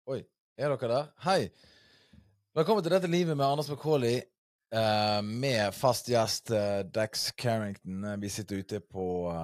Oi, er dere der? Hei! Velkommen til Dette livet med Anders McCauley, med fast gjest Dex Carrington. Vi sitter ute på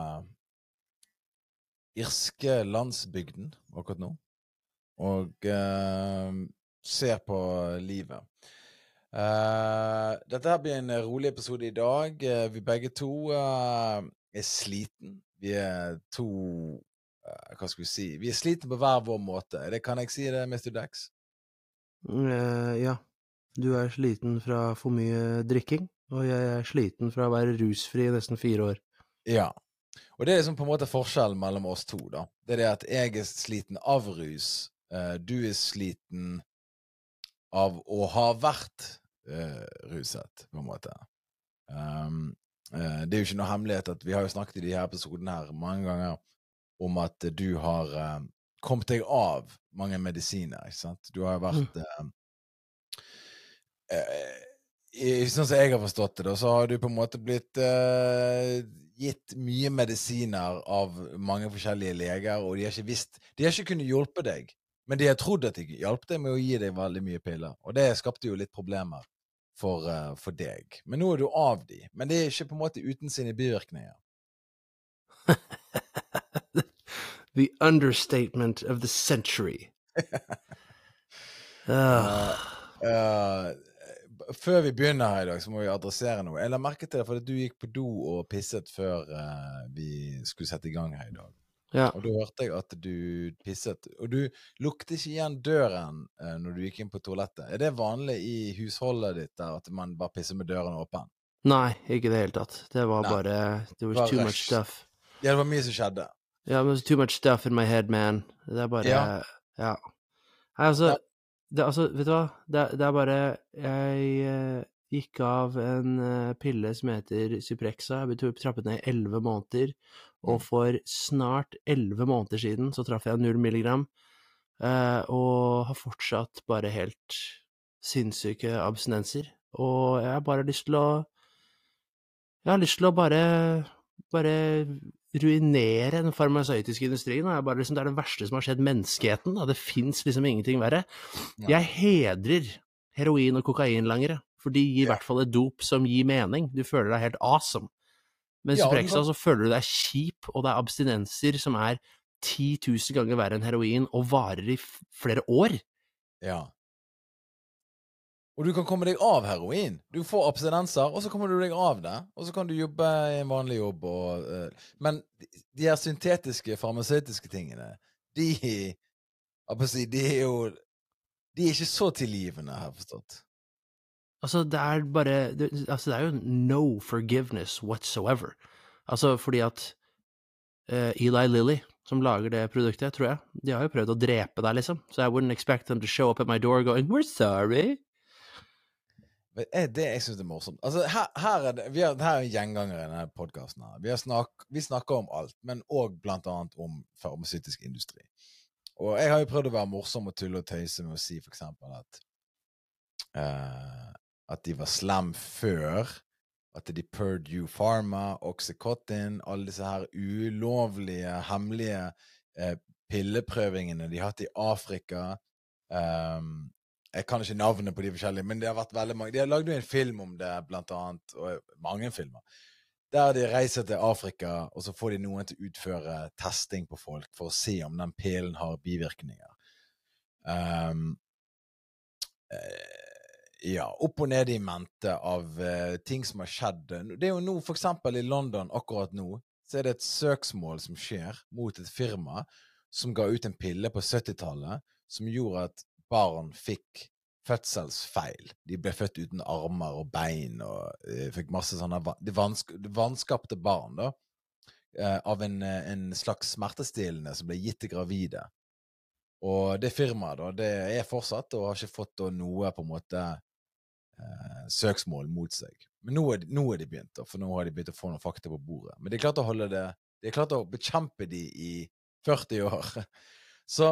irske landsbygden akkurat nå, og ser på livet. Dette her blir en rolig episode i dag. Vi begge to er sliten. Vi er to, hva skal vi si? Vi er sliten på hver vår måte. Kan jeg si det, Mr. Dex? Ja, du er sliten fra for mye drikking, og jeg er sliten fra å være rusfri i nesten 4 år. Ja, og det er liksom på en måte forskjellen mellom oss to da. Det er det at jeg er sliten av rus, du er sliten av å ha vært ruset, på en måte. Det er jo ikke noe hemmelighet at vi har jo snakket i de her episodene her mange ganger om at du har kommet deg av mange medisiner, ikke sant? Du har vært sånn som jeg har forstått det da, så har du på en måte blitt gitt mye medisiner av mange forskjellige leger, og de har ikke kunnet hjelpe deg, men de har trodd at de hjalp deg med å gi deg veldig mye piller, og det skapte jo litt problemer for deg. Men nå er du av de, men det er ikke på en måte uten sine bivirkninger. The understatement of the century. Før vi begynner her i dag, så må vi adressere noe. Jeg la merke til det fordi du gikk på do og pisset før vi skulle sette i gang her i dag. Ja. Og da hørte jeg at du pisset, og du lukte ikke igjen døren når du gikk inn på toalettet. Er det vanlig i husholdet ditt der, at man bare pisser med døren åpen? Nei, ikke det hele tatt. Det var bare, there was too much stuff. Ja, det var mye som skjedde. Ja, there was too much stuff in my head, man. Det er bare, ja. Altså, vet du hva? Det er bare, jeg gikk av en pille som heter Cyprexa. Jeg ble trappet ned i 11 måneder, og for snart 11 måneder siden så traff jeg 0 milligram, og har fortsatt bare helt sinnssyke abstinenser. Og jeg har bare lyst til å bare ruinere den farmasøytiske industrien. Det er det verste som har skjedd menneskeheten. Det finnes liksom ingenting verre. Jeg hedrer heroin- og kokainlangere, for de gir i hvert fall et dop som gir mening. Du føler deg helt awesome. Men Cyprexa så føler du deg kjip, og det er abstinenser som er 10 000 ganger verre enn heroin, og varer i flere år. Ja. Og du kan komme deg av heroin. Du får abstinenser, og så kommer du deg av det, og så kan du jobbe i en vanlig jobb. Men de her syntetiske, farmasøytiske tingene, de er ikke så tilgivende, har jeg forstått. Altså, det er jo no forgiveness whatsoever. Altså, fordi at Eli Lilly, som lager det produktet, tror jeg, de har jo prøvd å drepe deg, liksom. Så I wouldn't expect them to show up at my door going, we're sorry. Det jeg synes det er morsomt. Altså, her er en gjenganger i denne podcasten her. Vi snakker om alt, men også blant annet om farmasøytisk industri. Og jeg har jo prøvd å være morsom og tulle og tøyse med å si for eksempel at de var slem før, at de Purdue Pharma, Oxycontin, alle disse her ulovlige, hemmelige pilleprøvingene de har hatt i Afrika. Jeg kan ikke navnet på de forskjellige, men det har vært veldig mange. De har laget jo en film om det, blant annet, og mange filmer, der de reiser til Afrika, og så får de noen til å utføre testing på folk for å se om den pillen har bivirkninger. Ja, opp og ned i mente av ting som har skjedd. Det er jo nå, for eksempel i London akkurat nå, så er det et søksmål som skjer mot et firma som ga ut en pille på 70-tallet, som gjorde at barn fikk fødselsfeil. De ble født uten armer og bein, og fikk masse sånne vanskapte barn da, av en slags smertestillende som ble gitt til gravide. Og det firmaet da, det er fortsatt, og har ikke fått da noe på en måte søksmål mot seg. Men nå er de begynt, for nå har de begynt å få noen fakta på bordet. Men de har klart å holde det, de har klart å bekjempe de i 40 år. Så,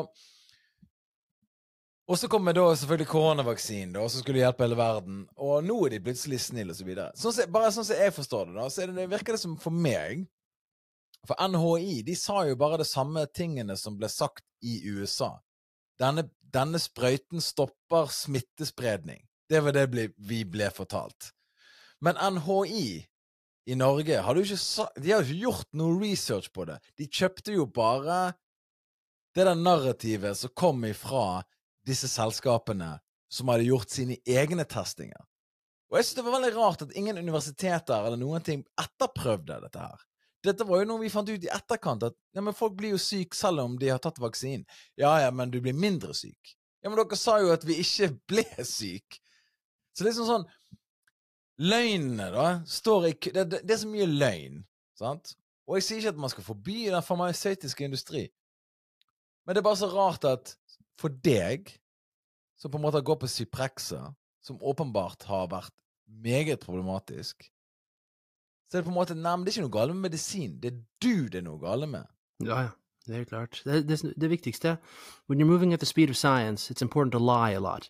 og så kommer da selvfølgelig koronavaksinen da, som skulle hjelpe hele verden, og nå er de plutselig snille og så videre. Bare sånn som jeg forstår det da, så virker det som for meg, for NHI, de sa jo bare det samme tingene som ble sagt i USA, denne sprøyten stopper smittespredning. Det var det vi ble fortalt. Men NHI i Norge de har jo ikke gjort noe research på det. De kjøpte jo bare det der narrativet som kom ifra disse selskapene som hadde gjort sine egne testinger. Og jeg synes det var veldig rart at ingen universiteter eller noen ting etterprøvde dette her. Dette var jo noe vi fant ut i etterkant, at ja, men folk blir jo syk selv om de har tatt vaksinen. Ja, men du blir mindre syk. Ja, men dere sa jo at vi ikke ble syk. Så det er sånn, løgnene da, det er så mye løgn, sant? Og jeg sier ikke at man skal forby den farmaceutiske industri. Men det er bare så rart at for deg, som på en måte går på Cyprexa, som åpenbart har vært meget problematisk, så er det på en måte, nei, men det er ikke noe gale med medisin, det er noe gale med. Ja, det er klart. Det viktigste, when you're moving at the speed of science, it's important to lie a lot.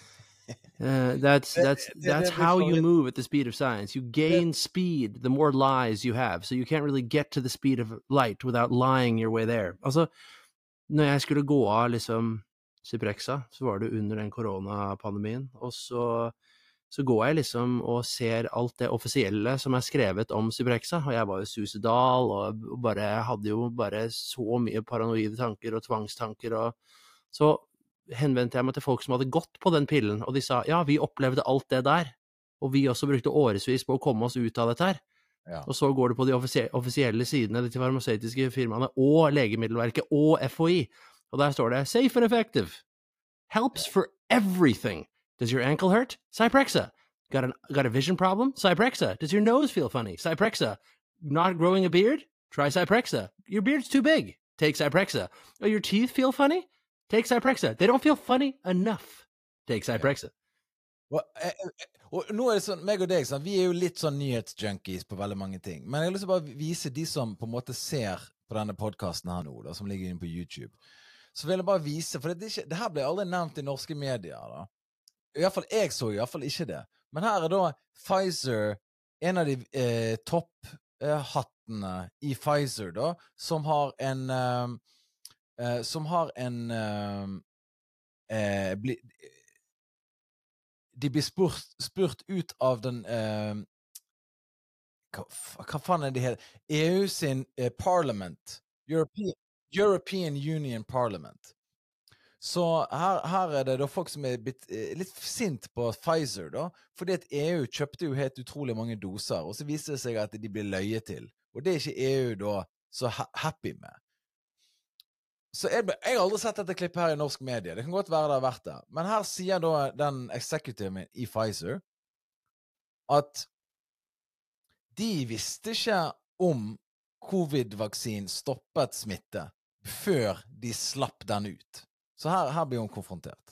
That's how you move at the speed of science. You gain speed the more lies you have, so you can't really get to the speed of light without lying your way there. Altså, når jeg skulle gå av liksom Cyprexa, så var det under den koronapandemien, og så går jeg liksom og ser alt det offisielle som er skrevet om Cyprexa, og jeg var jo suicidal, og hadde jo bare så mye paranoide tanker og tvangstanker, og så henvendte jeg meg til folk som hadde gått på den pillen, og de sa, ja, vi opplevde alt det der, og vi også brukte årevis på å komme oss ut av dette her. Ja. Og så går du på de offisielle sidene til farmaceutiske firmaene og Legemiddelverket og FHI, og der står det, safe and effective, helps for everything. Does your ankle hurt? Cyprexa. Got a vision problem? Cyprexa. Does your nose feel funny? Cyprexa. Not growing a beard? Try Cyprexa. Your beard's too big. Take Cyprexa. Oh, your teeth feel funny? Take Cyprexa. They don't feel funny enough. Take Cyprexa. Og nå er det sånn, meg og deg, sånn, vi er jo litt sånn nyhetsjunkies på veldig mange ting, men jeg har lyst til å bare vise de som på en måte ser på denne podcasten her nå, da, som ligger inne på YouTube. Så vil jeg bare vise, for det her ble aldri nevnt i norske medier da. I hvert fall, jeg så i hvert fall ikke det. Men her er da Pfizer, en av de topphattene i Pfizer da, som har de blir spurt ut av den hva faen er det her? EU sin Parliament, European Union Parliament. Så her er det da folk som er litt sint på Pfizer da, fordi at EU kjøpte jo helt utrolig mange doser, og så viser det seg at de blir løye til. Og det er ikke EU da så happy med. Så jeg har aldri sett dette klippet her i norsk media. Det kan godt være det har vært det. Men her sier da den executiven i Pfizer at de visste ikke om covid-vaksin stoppet smitte før de slapp den ut. Så her blir hun konfrontert.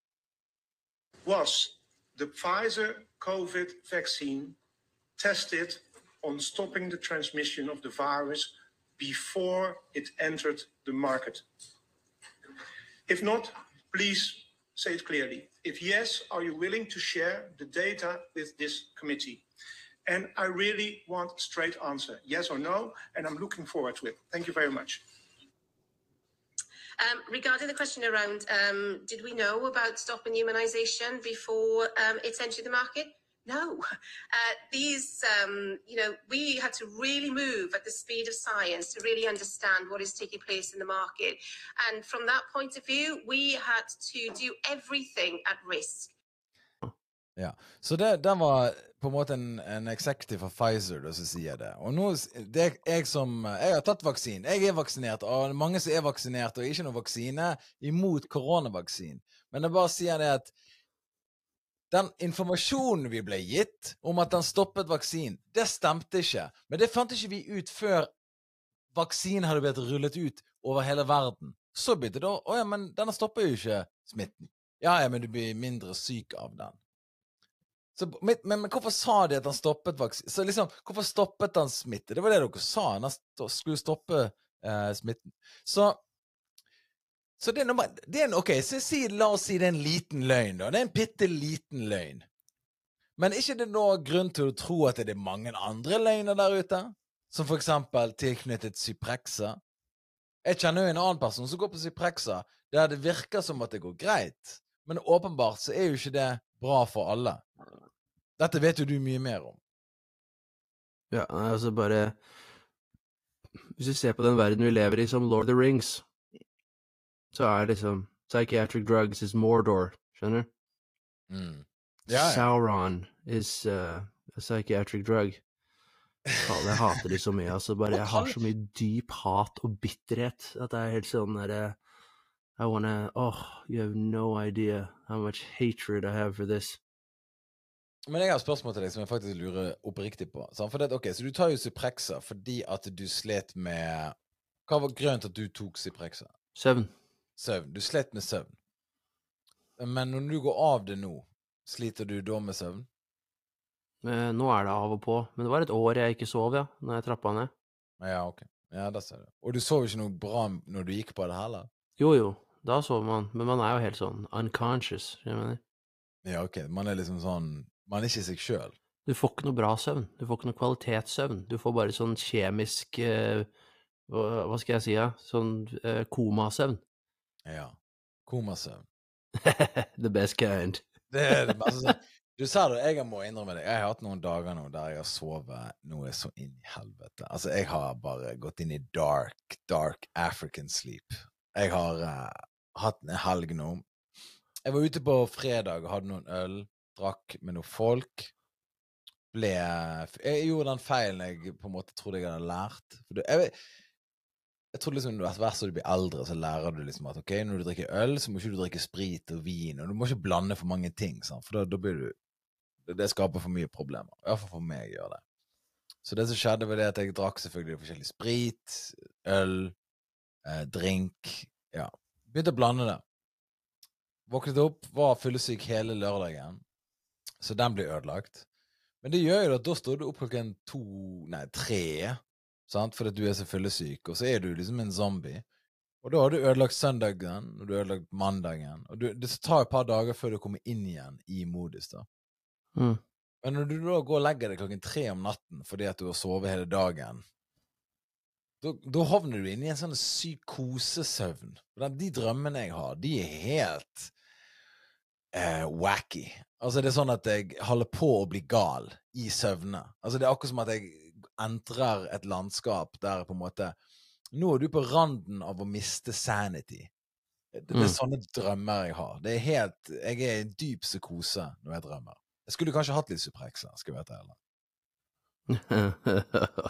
Was the Pfizer COVID vaccine tested on stopping the transmission of the virus before it entered the market? If not, please say it clearly. If yes, are you willing to share the data with this committee? And I really want a straight answer, yes or no, and I'm looking forward to it. Thank you very much. Regarding the question around, did we know about stopping immunization before it entered the market? No. We had to really move at the speed of science to really understand what is taking place in the market. And from that point of view, we had to do everything at risk. Ja, så den var på en måte en executive for Pfizer da, som sier det. Og nå, jeg har tatt vaksinen, jeg er vaksinert, og mange som er vaksinert, og ikke noen vaksine imot koronavaksin. Men jeg bare sier det at den informasjonen vi ble gitt om at den stoppet vaksinen, det stemte ikke. Men det fant ikke vi ut før vaksinen hadde blitt rullet ut over hele verden. Så begynte det da, men denne stopper jo ikke smitten. Ja, men du blir mindre syk av den. Så, men hvorfor sa de at han stoppet vaksinen? Så liksom, hvorfor stoppet han smitte? Det var det dere sa, han skulle stoppe smitten. Så det er ok, så la oss si det er en liten løgn da. Det er en pitteliten løgn. Men er ikke det noe grunn til å tro at det er mange andre løgner der ute? Som for eksempel tilknyttet Cyprexa. Jeg kjenner jo en annen person som går på Cyprexa. der det virker som at det går greit, men åpenbart så jo ikke det bra for alle. Dette vet jo du mye mer om. Ja, altså bare hvis du ser på den verden vi lever i som Lord of the Rings, så liksom psychiatric drugs is Mordor, skjønner du? Sauron is a psychiatric drug. Jeg hater de så mye, altså bare jeg har så mye dyp hat og bitterhet at det helt sånn der you have no idea how much hatred I have for this. Men jeg har et spørsmål til deg som jeg faktisk lurer oppriktig på. Så du tar jo Cyprexa fordi at du slet med... Hva var grunnen til at du tok Cyprexa? Søvn. Du slet med søvn. Men når du går av det nå, sliter du da med søvn? Nå det av og på. Men det var et år jeg ikke sov, ja, når jeg trappet ned. Ja, ok. Ja, da ser du. Og du sov ikke noe bra når du gikk på det heller? Jo, da sover man. Men man jo helt sånn unconscious, jeg mener. Ja, ok. Man liksom sånn... Man ikke seg selv. Du får ikke noe bra søvn. Du får ikke noe kvalitetssøvn. Du får bare sånn kjemisk, hva skal jeg si, sånn komasøvn. Ja, komasøvn. The best kind. Det det beste sånn. Du sa det, jeg må innrømme det. Jeg har hatt noen dager nå der jeg har sovet noe så inn i helvete. Altså, jeg har bare gått inn i dark African sleep. Jeg har hatt en helg nå. Jeg var ute på fredag og hadde noen øl. Drakk med noen folk, jeg gjorde den feilen jeg på en måte trodde jeg hadde lært. Jeg trodde liksom hver så du blir eldre, så lærer du liksom at ok, når du drikker øl, så må ikke du drikke sprit og vin, og du må ikke blande for mange ting, sant? For da blir det skaper for mye problemer. I hvert fall for meg gjør det. Så det som skjedde var det at jeg drakk selvfølgelig forskjellig sprit, øl, drink, ja. Begynte å blande det. Våknet opp, var fyllesyk hele lørdagen. Så den blir ødelagt. Men det gjør jo at da står du opp klokken 3, sant? Fordi du så fyllesyk, og så du liksom en zombie. Og da har du ødelagt søndagen, og du har ødelagt mandagen, og det tar et par dager før du kommer inn igjen i modus da. Men når du da går og legger deg klokken 3 om natten, fordi at du har sovet hele dagen, da havner du inn i en sånn psykosesøvn. De drømmene jeg har, de helt... wacky. Altså det sånn at jeg holder på å bli gal i søvne. Altså det akkurat som at jeg entrer et landskap der på en måte nå du på randen av å miste sanity. Det sånne drømmer jeg har. Jeg i en dyp psykose når jeg drømmer. Jeg skulle kanskje hatt litt Cyprexa, skal jeg vite heller.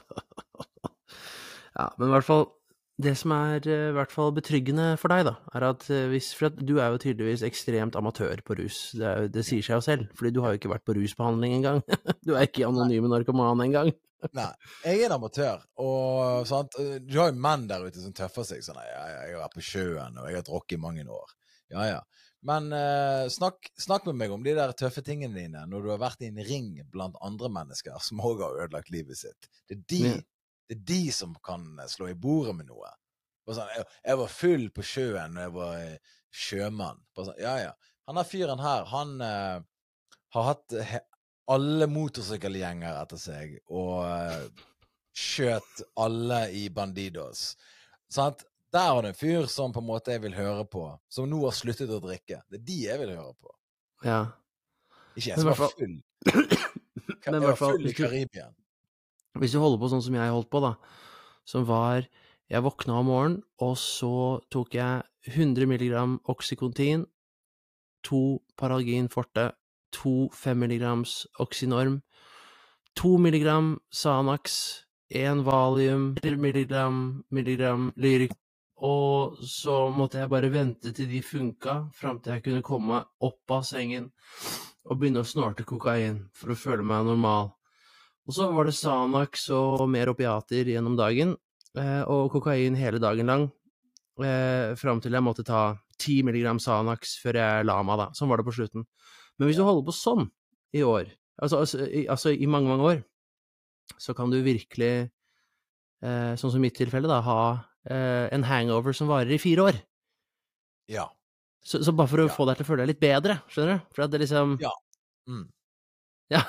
Ja, men i hvert fall det som i hvert fall betryggende for deg da, at for at du jo tydeligvis ekstremt amatør på rus. Det sier seg jo selv, fordi du har jo ikke vært på rusbehandling engang. Du ikke anonyme narkoman engang. Nei, jeg en amatør, og sant? Du har jo menn der ute som tøffer seg sånn, jeg har vært på sjøen, og jeg har drukket i mange år. Ja. Men snakk med meg om de der tøffe tingene dine, når du har vært i en ring blant andre mennesker som også har ødelagt livet sitt. Det de som kan slå i bordet med noe. Sånn, jeg var full på sjøen når jeg var sjømann. Sånn, ja. Han fyren her, han har hatt alle motorsykkelgjenger etter seg, og skjøt alle i Bandidos. Sant? Der har du en fyr som på en måte jeg vil høre på, som nå har sluttet å drikke. Det de jeg vil høre på. Ja. Ikke jeg som var full. Jeg var full i Karibien. Hvis du holder på sånn som jeg holdt på da, som var, jeg våkna om morgenen, og så tok jeg 100 milligram Oxycontin, 2 Paralgin Forte, 2 5 milligrams Oxynorm, 2 milligram Xanax, 1 Valium, 1 milligram Lyric, og så måtte jeg bare vente til de funka, frem til jeg kunne komme opp av sengen, og begynne å snorte kokain, for å føle meg normal. Og så var det Xanax og mer opiater gjennom dagen, og kokain hele dagen lang, frem til jeg måtte ta 10 milligram Xanax før jeg la meg da. Sånn var det på slutten. Men hvis du holder på sånn i år, altså i mange, mange år, så kan du virkelig, sånn som i mitt tilfelle da, ha en hangover som varer i 4 år. Ja. Så bare for å få deg til å føle deg litt bedre, skjønner du? For at det liksom... Ja. Ja.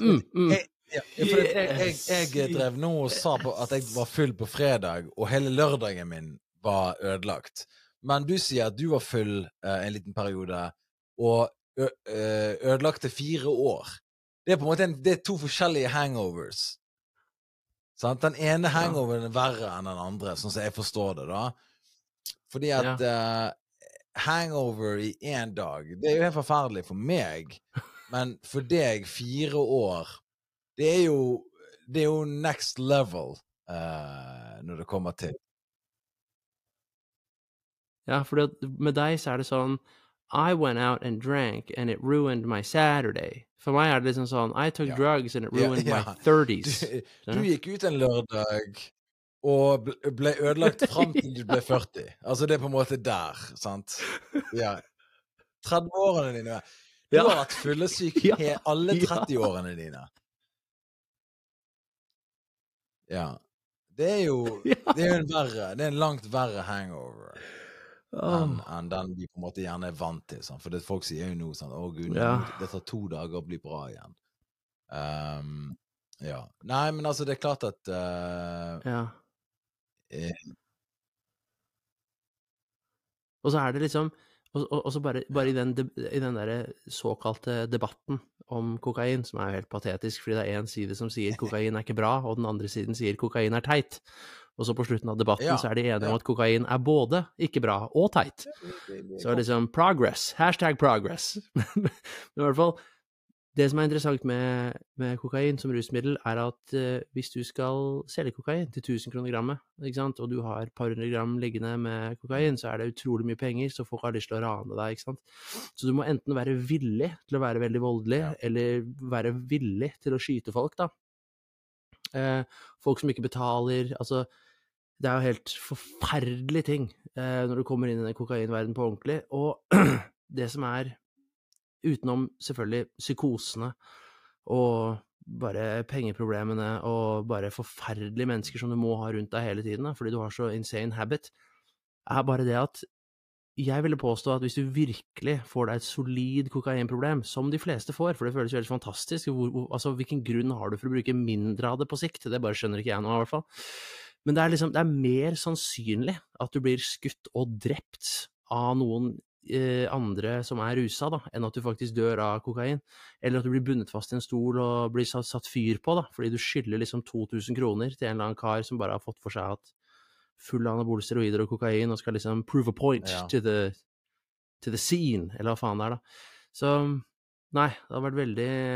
Jeg drev nå og sa på at jeg var full på fredag, og hele lørdagen min var ødelagt. Men du sier at du var full en liten periode, og ødelagte 4 år. Det på en måte det 2 forskjellige hangovers. Sant? Den ene hangoveren verre enn den andre, sånn som jeg forstår det da. Fordi at hangover i 1 dag, det jo helt forferdelig for meg, men for deg 4 år, det jo next level når det kommer til. Ja, for med deg så det sånn, I went out and drank and it ruined my Saturday. For meg det liksom sånn, I took drugs and it ruined my 30s. Du gikk ut en lørdag og ble ødelagt frem til du ble 40. Altså det på en måte der, sant? Ja. 30-årene dine. Du har vært fyllesyk alle 30-årene dine. Ja. Det jo en verre, det en langt verre hangover enn den vi på en måte gjerne vant til, sant? For det folk sier jo nå sånn, Gud, det tar 2 dager å bli bra igjen. Ja. Nei, men altså det klart at og så det liksom og så bare i den der såkalte debatten om kokain, som helt patetisk, fordi det en side som sier kokain ikke bra, og den andre siden sier kokain teit. Og så på slutten av debatten så de enige om at kokain både ikke bra og teit. Så liksom progress, #progress. Men i hvert fall, det som interessant med kokain som rusmiddel at hvis du skal selge kokain til 1000 kroner grammet, ikke sant, og du har et par hundre gram liggende med kokain, så det utrolig mye penger, så folk har lyst til å rane deg, ikke sant. Så du må enten være villig til å være veldig voldelig, eller være villig til å skyte folk, da. Folk som ikke betaler, altså det jo helt forferdelige ting når du kommer inn i den kokainverden på ordentlig, og det som utenom selvfølgelig psykosene og bare pengeproblemene og bare forferdelige mennesker som du må ha rundt deg hele tiden, fordi du har så insane habit, bare det at jeg ville påstå at hvis du virkelig får deg et solid kokainproblem, som de fleste får, for det føles jo helt fantastisk, altså hvilken grunn har du for å bruke mindre av det på sikt? Det bare skjønner ikke jeg nå i hvert fall. Men det liksom, det mer sannsynlig at du blir skutt og drept av noen andre som rusa da, enn at du faktisk dør av kokain, eller at du blir bundet fast i en stol og blir satt fyr på da, fordi du skylder liksom 2000 kroner til en eller annen kar som bare har fått for seg at full anabole steroider og kokain, og skal liksom prove a point to the scene, eller hva faen da. Så, nei, det har vært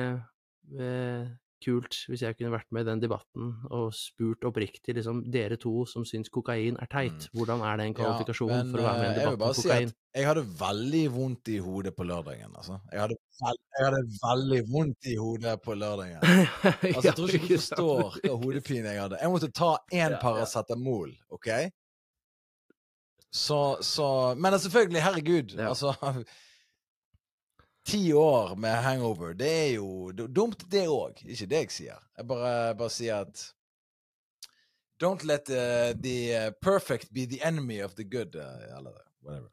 veldig kult hvis jeg kunne vært med i den debatten og spurt oppriktig, liksom, dere to som syns kokain teit, hvordan det en kvalifikasjon for å være med i en debatt om kokain? Jeg vil bare si at jeg hadde veldig vondt i hodet på lørdagen, altså. Jeg hadde veldig vondt i hodet på lørdagen. Altså, jeg tror ikke du forstår hva hodepine jeg hadde. Jeg måtte ta 1 paracetamol, ok? Men selvfølgelig, herregud, altså 10 år med hangover, det jo dumt det også, ikke det jeg sier. Jeg bare sier at don't let the perfect be the enemy of the good, eller whatever.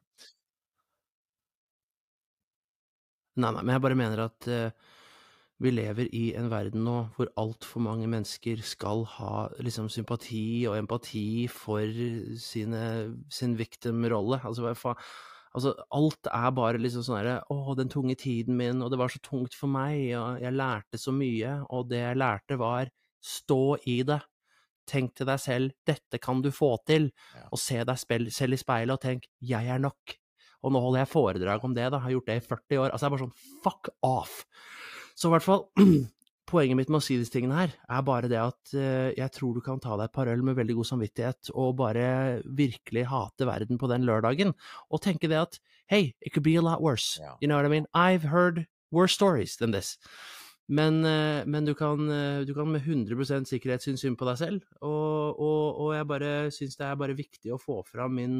Nei, men jeg bare mener at vi lever i en verden nå hvor alt for mange mennesker skal ha liksom sympati og empati for sin victim-rolle. Altså, alt bare liksom sånn der, den tunge tiden min, og det var så tungt for meg, og jeg lærte så mye, og det jeg lærte var, stå i det, tenk til deg selv, dette kan du få til, og se deg selv i speilet, og tenk, jeg nok, og nå holder jeg foredrag om det da, har gjort det i 40 år, altså det bare sånn, fuck off. Så i hvert fall, poenget mitt med å si disse tingene her, bare det at jeg tror du kan ta deg et par øl med veldig god samvittighet, og bare virkelig hate verden på den lørdagen, og tenke det at, hey, it could be a lot worse, you know what I mean? I've heard worse stories than this. Men du kan med 100% sikkerhet synes synd på deg selv, og jeg bare synes det bare viktig å få fram min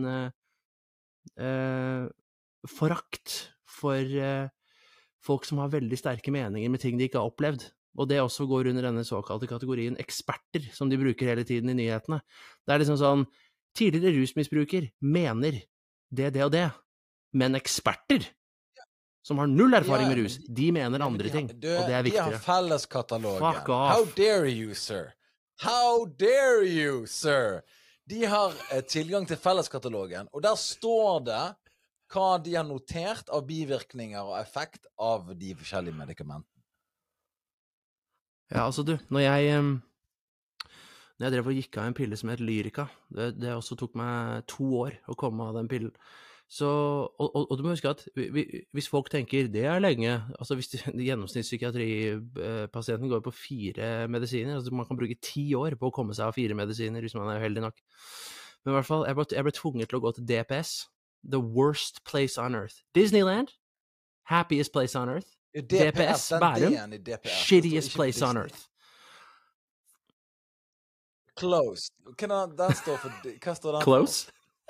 forakt for folk som har veldig sterke meninger med ting de ikke har opplevd. Og det også går under denne såkalte kategorien eksperter, som de bruker hele tiden i nyhetene. Det liksom sånn, tidligere rusmisbruker mener det og det, men eksperter, som har null erfaring med rus, de mener andre ting, og det viktigere. De har felleskatalogen. Fuck off. How dare you, sir? How dare you, sir? De har tilgang til felleskatalogen, og der står det hva de har notert av bivirkninger og effekt av de forskjellige medikamentene. Ja, altså du, når jeg drev og gikk av en pille som het Lyrica, det også tok meg 2 år å komme av den pillen. Så, og du må huske at hvis folk tenker, det lenge, altså hvis gjennomsnittspsykiatripasienten går på 4 medisiner, altså man kan bruke 10 år på å komme seg av 4 medisiner hvis man heldig nok. Men i hvert fall, jeg ble tvunget til å gå til DPS, the worst place on earth. Disneyland, happiest place on earth. DPS, Bærum, shittiest place on earth. Closed. Den står for, hva står den Close?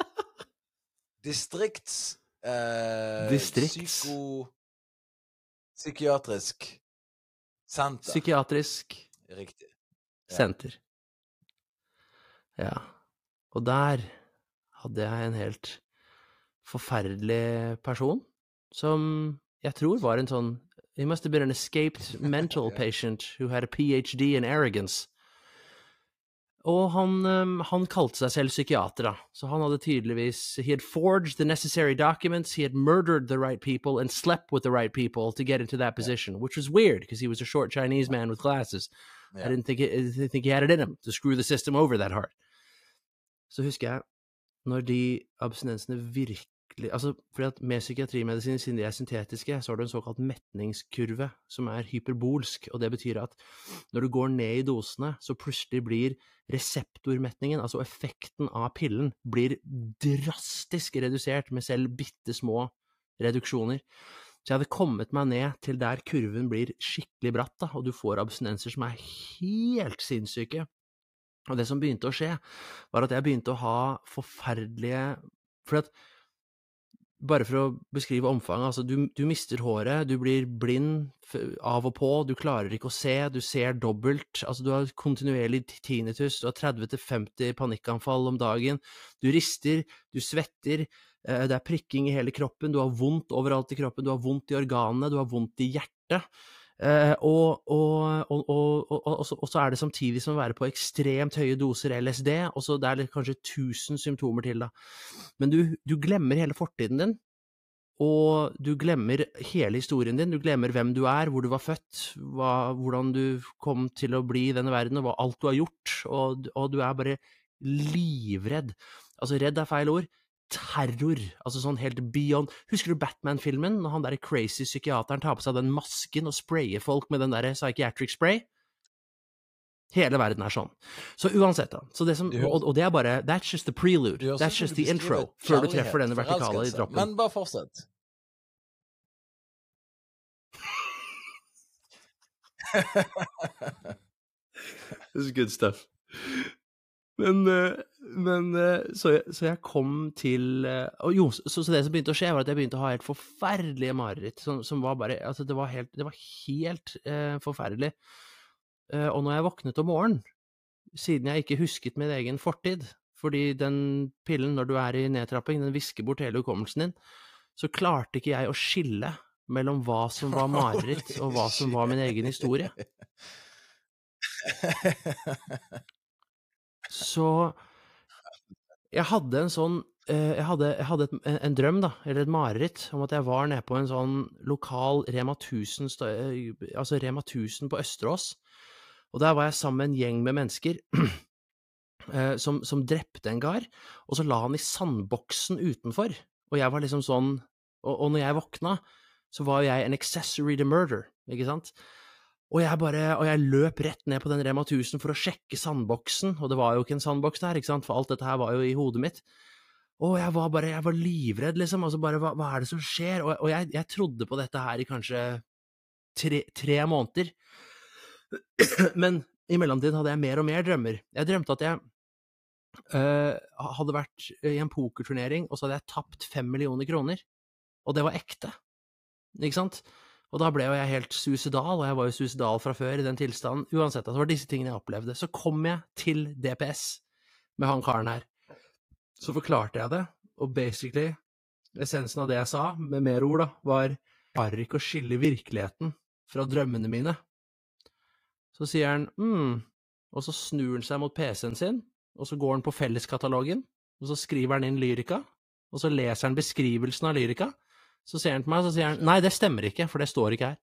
Distrikts psykiatrisk senter. Psykiatrisk Riktig. Ja. Senter. Ja. Og der hadde jeg en helt forferdelig person, som jeg tror var en sånn, he must have been an escaped mental patient who had a PhD in arrogance. Og han kalte seg selv psykiater da, så han hadde tydeligvis, he had forged the necessary documents, he had murdered the right people and slept with the right people to get into that position, which was weird, because he was a short Chinese man with glasses. I didn't think he had it in him to screw the system over that hard. Så husker jeg, når de abstinensene virkelig, altså fordi at med psykiatrimedisin, siden de syntetiske, så har du en såkalt metningskurve, som hyperbolsk, og det betyr at når du går ned i dosene, så plutselig blir reseptormetningen, altså effekten av pillen, blir drastisk redusert med selv bittesmå reduksjoner. Så jeg hadde kommet meg ned til der kurven blir skikkelig bratt, da, og du får abstinenser som helt sinnssyke. Og det som begynte å skje, var at jeg begynte å ha forferdelige, for at bare for å beskrive omfanget, altså du mister håret, du blir blind av og på, du klarer ikke å se, du ser dobbelt, altså du har kontinuerlig tinnitus, du har 30-50 panikkanfall om dagen, du rister, du svetter, det prikking i hele kroppen, du har vondt overalt i kroppen, du har vondt i organene, du har vondt i hjertet, og så det samtidig som å være på ekstremt høye doser LSD, og så det kanskje 1000 symptomer til da. Men du glemmer hele fortiden din, og du glemmer hele historien din, du glemmer hvem du hvor du var født, hvordan du kom til å bli i denne verden, og alt du har gjort, og du bare livredd. Altså redd feil ord. Terror, altså sånn helt beyond. Husker du Batman-filmen, når han der crazy psykiateren tar på seg den masken og sprayer folk med den der psychiatric spray? Hele verden sånn. Så uansett da, så det som, og det bare, that's just the prelude, that's just the intro, før du treffer denne vertikale i droppen. Men bare fortsett. This is good stuff. Men så jeg kom til, og jo, så det som begynte å skje var at jeg begynte å ha helt forferdelige mareritt, som var bare, altså det var helt forferdelig. Og når jeg våknet om morgenen, siden jeg ikke husket min egen fortid, fordi den pillen, når du i nedtrapping, den visker bort hele hukommelsen din, så klarte ikke jeg å skille mellom hva som var mareritt og hva som var min egen historie. Så jeg hadde en sånn, jeg hadde en drøm da, eller et mareritt, om at jeg var nede på en sånn lokal Rema 1000, altså Rema 1000 på Østerås, og der var jeg sammen med en gjeng med mennesker som drepte en kar, og så la han i sandboksen utenfor, og jeg var liksom sånn, og når jeg våkna, så var jeg en accessory to murder, ikke sant? Og jeg løp rett ned på den Rema 1000 for å sjekke sandboksen, og det var jo ikke en sandboks der, ikke sant, for alt dette her var jo i hodet mitt. Og jeg var livredd, liksom, altså bare, hva det som skjer? Og jeg trodde på dette her i kanskje 3 måneder. Men i mellomtiden hadde jeg mer og mer drømmer. Jeg drømte at jeg hadde vært i en pokerturnering, og så hadde jeg tapt 5 millioner kroner. Og det var ekte, ikke sant? Og da ble jeg helt suicidal, og jeg var jo suicidal fra før i den tilstanden. Uansett, det var disse tingene jeg opplevde. Så kom jeg til DPS med han karen her. Så forklarte jeg det, og basically, essensen av det jeg sa, med mer ord da, var, bare ikke å skille virkeligheten fra drømmene mine. Så sier han, og så snur han seg mot PC-en sin, og så går han på felleskatalogen, og så skriver han inn Lyrica, og så leser han beskrivelsen av Lyrica, så ser han på meg, og så sier han, nei, det stemmer ikke, for det står ikke her.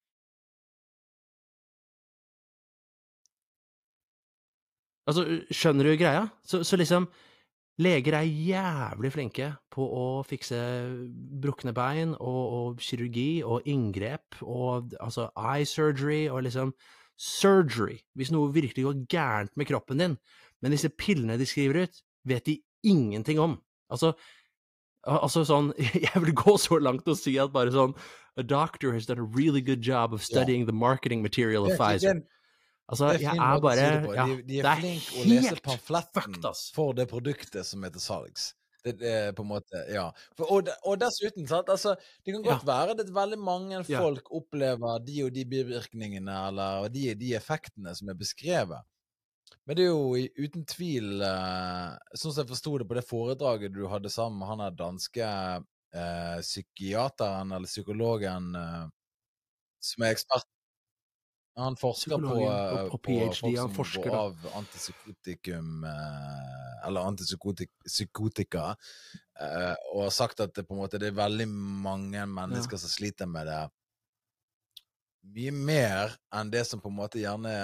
Altså, skjønner du greia? Så liksom, leger jævlig flinke på å fikse brukne bein, og kirurgi, og inngrep, og altså eye surgery, og liksom surgery, hvis noe virkelig går gærent med kroppen din. Men disse pillene de skriver ut, vet de ingenting om. Altså sånn, jeg vil gå så langt å si at bare sånn, a doctor has done a really good job of studying the marketing material of Pfizer. Altså, jeg bare, ja, de flinke å lese pamfletten for det produktet som heter salgs. Det er på en måte, ja. Og dessuten, sant, altså, det kan godt være at veldig mange folk opplever de og de bivirkningene, eller de effektene som er beskrevet. Men det er jo uten tvil, sånn som jeg forstod det på det foredraget du hadde sammen med han danske psykiateren, eller psykologen, som er ekspert. Han forsker på PhD, folk som forsker, går av antipsykotikum, eller antipsykotika, og har sagt at det på en måte det er veldig mange mennesker som sliter med det mye mer enn det som på en måte gjerne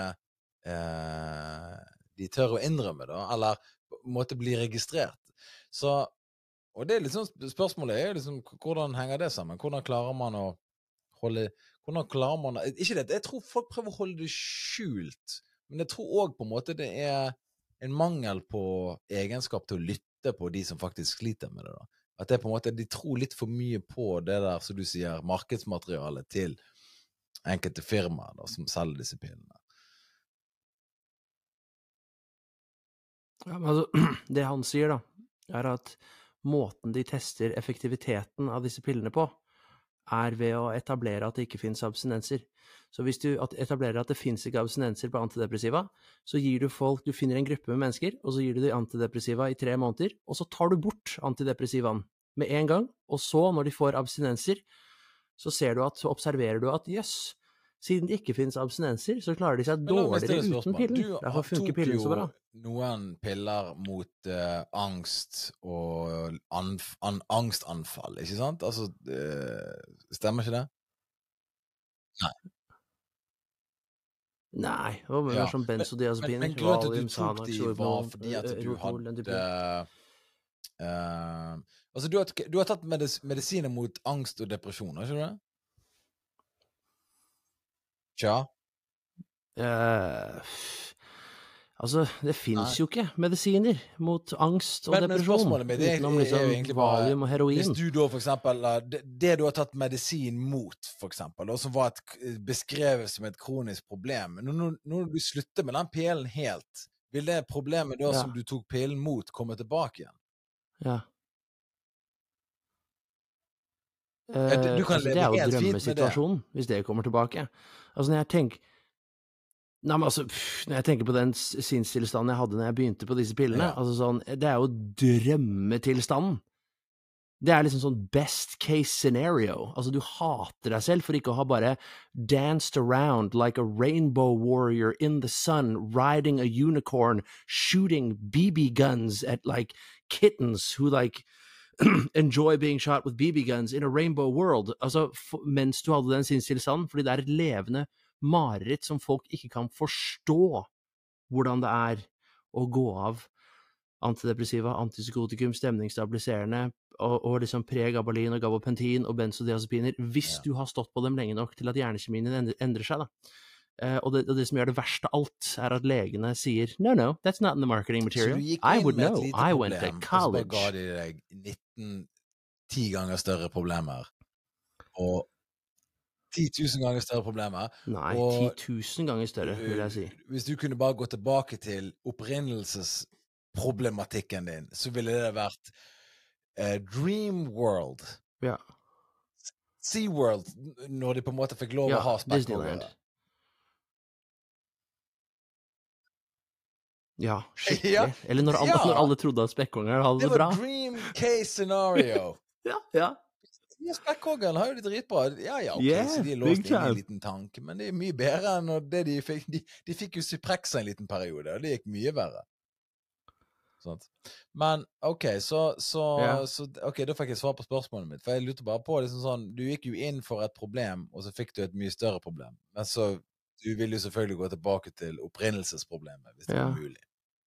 de tør å innrømme da, eller på en måte bli registrert. Så, og det er liksom, spørsmålet er liksom, hvordan henger det sammen? Hvordan klarer man å hvordan klarer man ikke det, jeg tror folk prøver å holde det skjult, men jeg tror også på en måte det er en mangel på egenskap til å lytte på de som faktisk sliter med det da. At det på en måte, de tror litt for mye på det der, som du sier, markedsmaterialet til enkelte firmaer da, som selger disse pillene. Ja, men altså, det han sier da, er at måten de tester effektiviteten av disse pillene på, ved å etablere at det ikke finnes abstinenser. Så hvis du etablerer at det finnes ikke abstinenser på antidepressiva, så gir du folk, du finner en gruppe med mennesker, og så gir du de antidepressiva i 3 måneder, og så tar du bort antidepressivaen med en gang, og så når de får abstinenser, så observerer du at, jøss, siden det ikke finnes abstinenser, så klarer de seg dårligere uten pillen. Derfor funker pillen så bra. Du tok jo noen piller mot angst og angstanfall, ikke sant? Altså, stemmer ikke det? Nei. Nei, det var mer som benzodiazepiner. Men grunnen til at du tok de var fordi at du hadde altså du har tatt medisiner mot angst og depresjon, har ikke du det? Tja. Altså, det finnes jo ikke medisiner mot angst og depresjon, utenom liksom valium og heroin. Hvis du da for eksempel, det du har tatt medisin mot for eksempel, og som var beskrevet som et kronisk problem, når du slutter med den pillen helt, vil det problemet da som du tok pillen mot komme tilbake igjen? Ja. Du kan altså, det er jo drømmesituasjonen, hvis det kommer tilbake. Altså, når jeg tenker på den sinnstilstanden jeg hadde når jeg begynte på disse pillene, altså sånn, det er jo drømmetilstanden. Det er liksom sånn best case scenario. Altså, du hater deg selv for ikke å ha bare danced around like a rainbow warrior in the sun, riding a unicorn, shooting BB guns at like kittens who like enjoy being shot with BB guns in a rainbow world, altså mens du hadde den sinnstilstanden, fordi det er et levende mareritt som folk ikke kan forstå hvordan det er å gå av antidepressiva, antipsykotikum, stemningsstabiliserende og liksom pregabalin og gabapentin og benzodiazepiner, hvis du har stått på dem lenge nok til at hjernekjemien din endrer seg da. Og det som gjør det verste av alt er at legene sier no, that's not in the marketing material. I would know. I went to college. Så ga de deg 10 ganger større problemer. Og 10 000 ganger større problemer. Nei, 10 000 ganger større, vil jeg si. Hvis du kunne bare gå tilbake til opprinnelsesproblematikken din, så ville det vært Dream World. Ja. SeaWorld, når de på en måte fikk lov å ha spekkhogere. Ja, skikkelig. Eller når alle trodde at spekkhogeren hadde det bra. Det var dream case scenario. ja. Spekkhogeren har jo det dritbra. Ok, så de låste inn i en liten tank, men det er mye bedre enn det de fikk. De fikk jo Cyprexa en liten periode, og det gikk mye verre. Sant? Men, ok, ok, da fikk jeg svar på spørsmålet mitt, for jeg lurte bare på, liksom sånn, du gikk jo inn for et problem, og så fikk du et mye større problem. Men så, du vil jo selvfølgelig gå tilbake til opprinnelsesproblemet, hvis det er mulig.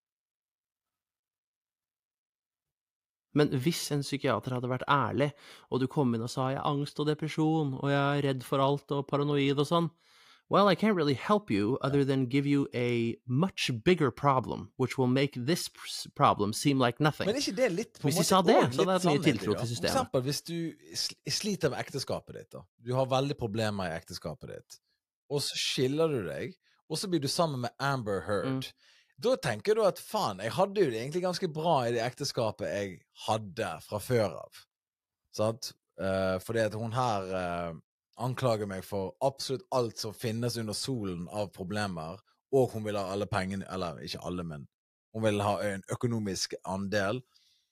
Men hvis en psykiater hadde vært ærlig, og du kom inn og sa, jeg har angst og depresjon, og jeg er redd for alt og paranoid og sånn, well, I can't really help you other than give you a much bigger problem, which will make this problem seem like nothing. Men ikke det litt på en måte? Hvis de sa det, så hadde det mye tiltro til systemet. For eksempel, hvis du sliter med ekteskapet ditt, da. Du har veldig problemer i ekteskapet ditt, og så skiller du deg, og så blir du sammen med Amber Heard. Da tenker du at, faen, jeg hadde jo det egentlig ganske bra i det ekteskapet jeg hadde fra før av. Sant? Fordi at hun her anklager meg for absolutt alt som finnes under solen av problemer, og hun vil ha alle pengene, eller ikke alle, men hun vil ha en økonomisk andel,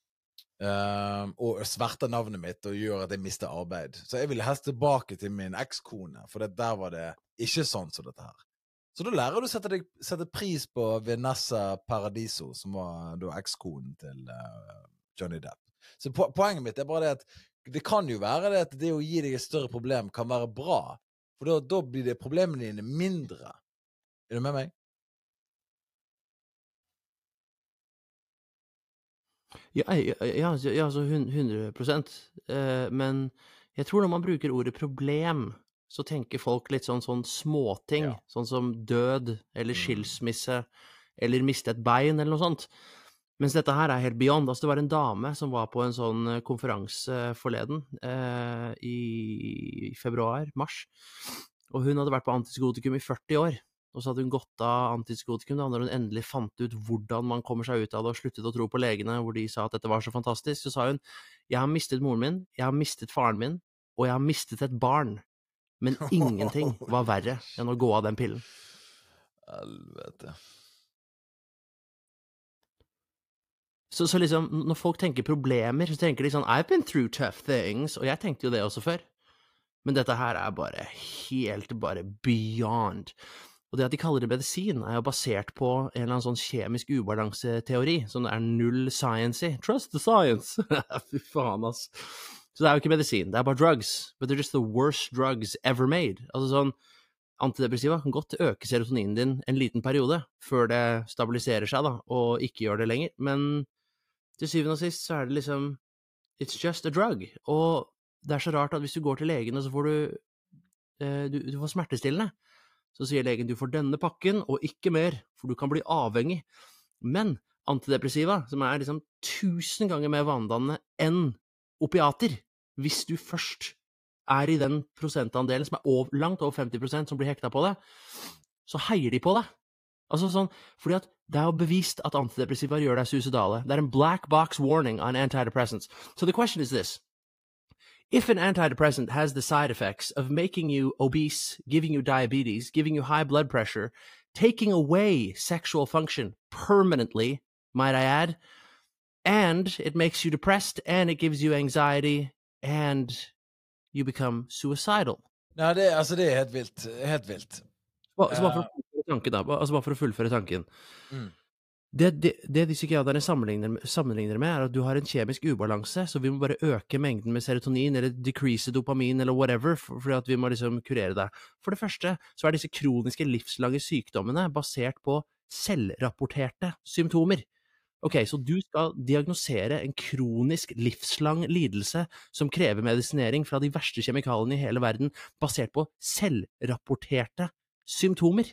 og sverter navnet mitt og gjør at jeg mister arbeid. Så jeg vil helst tilbake til min ekskone, for der var det ikke sånn som dette her. Så da lærer du å sette pris på Vanessa Paradiso, som var da ekskonen til Johnny Depp. Så poenget mitt er bare det at det kan jo være det at det å gi deg et større problem kan være bra, for da blir det problemene dine mindre. Er du med meg? Ja, så 100%. Men jeg tror når man bruker ordet problem, så tenker folk litt sånn småting, sånn som død, eller skilsmisse, eller miste et bein, eller noe sånt. Mens dette her er helt beyond. Altså, det var en dame som var på en sånn konferanse forleden, i mars, og hun hadde vært på antipsykotikum i 40 år, og så hadde hun gått av antipsykotikum da når hun endelig fant ut hvordan man kommer seg ut av det, og sluttet å tro på legene, hvor de sa at dette var så fantastisk. Så sa hun, jeg har mistet moren min, jeg har mistet faren min, og jeg har mistet et barn. Men ingenting var verre enn å gå av den pillen. Helvete. Så liksom, når folk tenker problemer, så tenker de sånn, I've been through tough things, og jeg tenkte jo det også før. Men dette her er bare helt beyond. Og det at de kaller det medisin er jo basert på en eller annen sånn kjemisk ubalanseteori, som det er null science i. Trust the science! Fy faen, ass. Så det er jo ikke medisin, det er bare drugs, but they're just the worst drugs ever made. Altså sånn, antidepressiva kan godt øke serotoninen din en liten periode, før det stabiliserer seg da, og ikke gjør det lenger, men til syvende og sist så er det liksom, it's just a drug, og det er så rart at hvis du går til legen, og så får du får smertestillende, så sier legen, du får denne pakken, og ikke mer, for du kan bli avhengig. Men antidepressiva, som er liksom 1000 ganger mer vanedannende enn opiater, hvis du først er i den prosentandelen som er langt over 50% som blir hekta på det, så heier de på det. Altså sånn, fordi at det er jo bevist at antidepressiva gjør deg suicidale. Det er en black box warning on antidepressants. So the question is this. If an antidepressant has the side effects of making you obese, giving you diabetes, giving you high blood pressure, taking away sexual function permanently, might I add, and it makes you depressed, and it gives you anxiety, and you become suicidal. Nei, det er helt vilt. Helt vilt. Så bare for å fullføre tanken. Det de psykiaterne sammenligner med er at du har en kjemisk ubalanse, så vi må bare øke mengden med serotonin, eller decrease dopamin, eller whatever, fordi at vi må liksom kurere det. For det første så er disse kroniske livslange sykdommene basert på selvrapporterte symptomer. Ok, så du skal diagnosere en kronisk livslang lidelse som krever medisinering fra de verste kjemikaliene i hele verden, basert på selvrapporterte symptomer.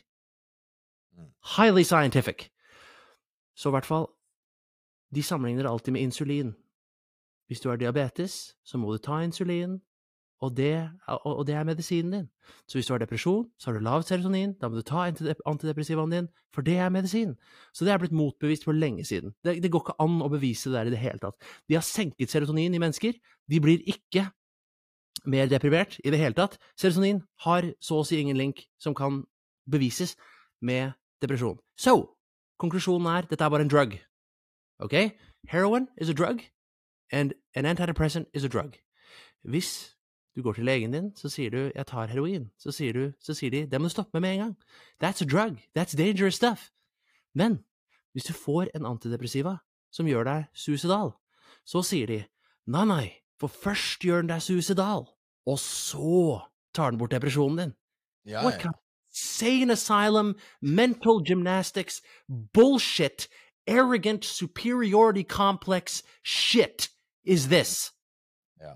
Highly scientific. Så i hvert fall, de sammenligner alltid med insulin. Hvis du har diabetes, så må du ta insulin, og det er medisinen din. Så hvis du har depresjon, så har du lavt serotonin, da må du ta antidepressivaen din, for det er medisin. Så det er blitt motbevist for lenge siden. Det går ikke an å bevise det der i det hele tatt. De har senket serotonin i mennesker, de blir ikke mer deprimert i det hele tatt. Serotonin har så å si ingen link som kan bevises med depresjon. Så, konklusjonen er, dette er bare en drug. Ok? Heroin is a drug, and an antidepressant is a drug. Hvis du går til legen din, så sier du, jeg tar heroin. Så sier de, det må du stoppe med en gang. That's a drug. That's dangerous stuff. Men, hvis du får en antidepressiva som gjør deg suicidal. Så sier de, nei, for først gjør den deg suicidal, og så tar den bort depresjonen din. Ja, What kind of insane asylum, mental gymnastics, bullshit, arrogant superiority complex shit is this? Ja.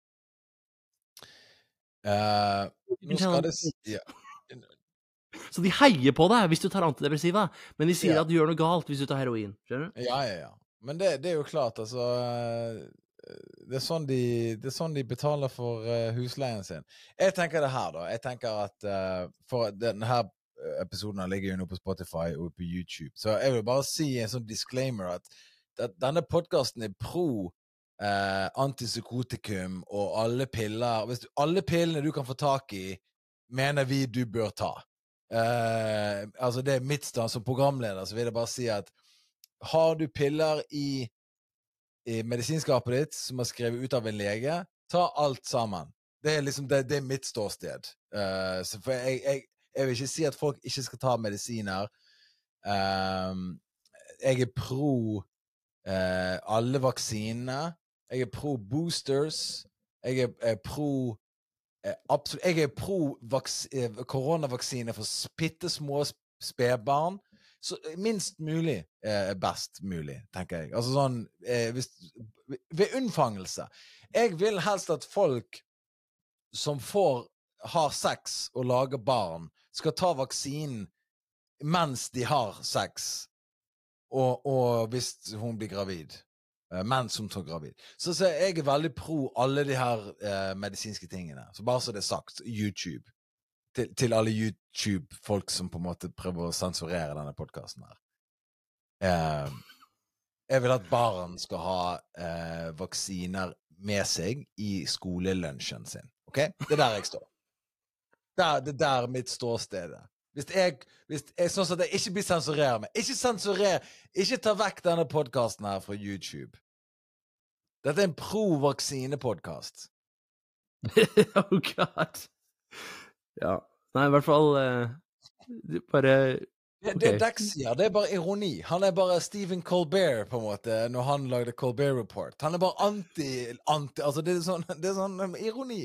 Nå skal det ja. Så de heier på deg hvis du tar antidepressiva, men de sier Ja. at du gjør noe galt hvis du tar heroin. Skjønner du? Ja. Men det er jo klart, altså det er sånn de betaler for husleien sin. Jeg tenker det her da. Jeg tenker at for denne her episoden ligger jo nå på Spotify og på YouTube, så jeg vil bare si en sånn disclaimer at denne podcasten er pro antipsykotikum og alle piller. Alle pillene du kan få tak i, mener vi du bør ta. Altså det er mitt stand som programleder, så vil jeg bare si at har du piller i medisinskapet ditt som er skrevet ut av en lege, ta alt sammen. Det er liksom det er mitt ståsted. Så for jeg vil ikke si at folk ikke skal ta medisiner. Jeg er pro alle vaksinene. Jeg er pro boosters. Jeg er pro absolutt. Jeg er pro koronavaksine for spittesmå spedbarn. Så minst mulig best mulig, tenker jeg. Altså sånn, ved unnfangelse. Jeg vil helst at folk som har sex og lager barn, skal ta vaksinen mens de har sex, og hvis hun blir gravid. Mens hun tar gravid. Så jeg er veldig pro alle de her medisinske tingene. Så bare så det er sagt, YouTube. Til alle YouTube-folk som på en måte prøver å sensurere denne podcasten her. Jeg vil at barn skal ha vaksiner med seg i skolelunsjen sin. Ok? Det er der jeg står. Det er der mitt ståsted er. Hvis jeg sånn at jeg ikke blir sensureret med. Ikke ta vekk denne podcasten her fra YouTube. Dette er en pro-vaksine-podcast. Oh god. Ja. Nei, i hvert fall bare okay. Det Dex sier, det er bare ironi. Han er bare Stephen Colbert, på en måte, når han lagde Colbert Report. Han er bare anti altså det er sånn ironi.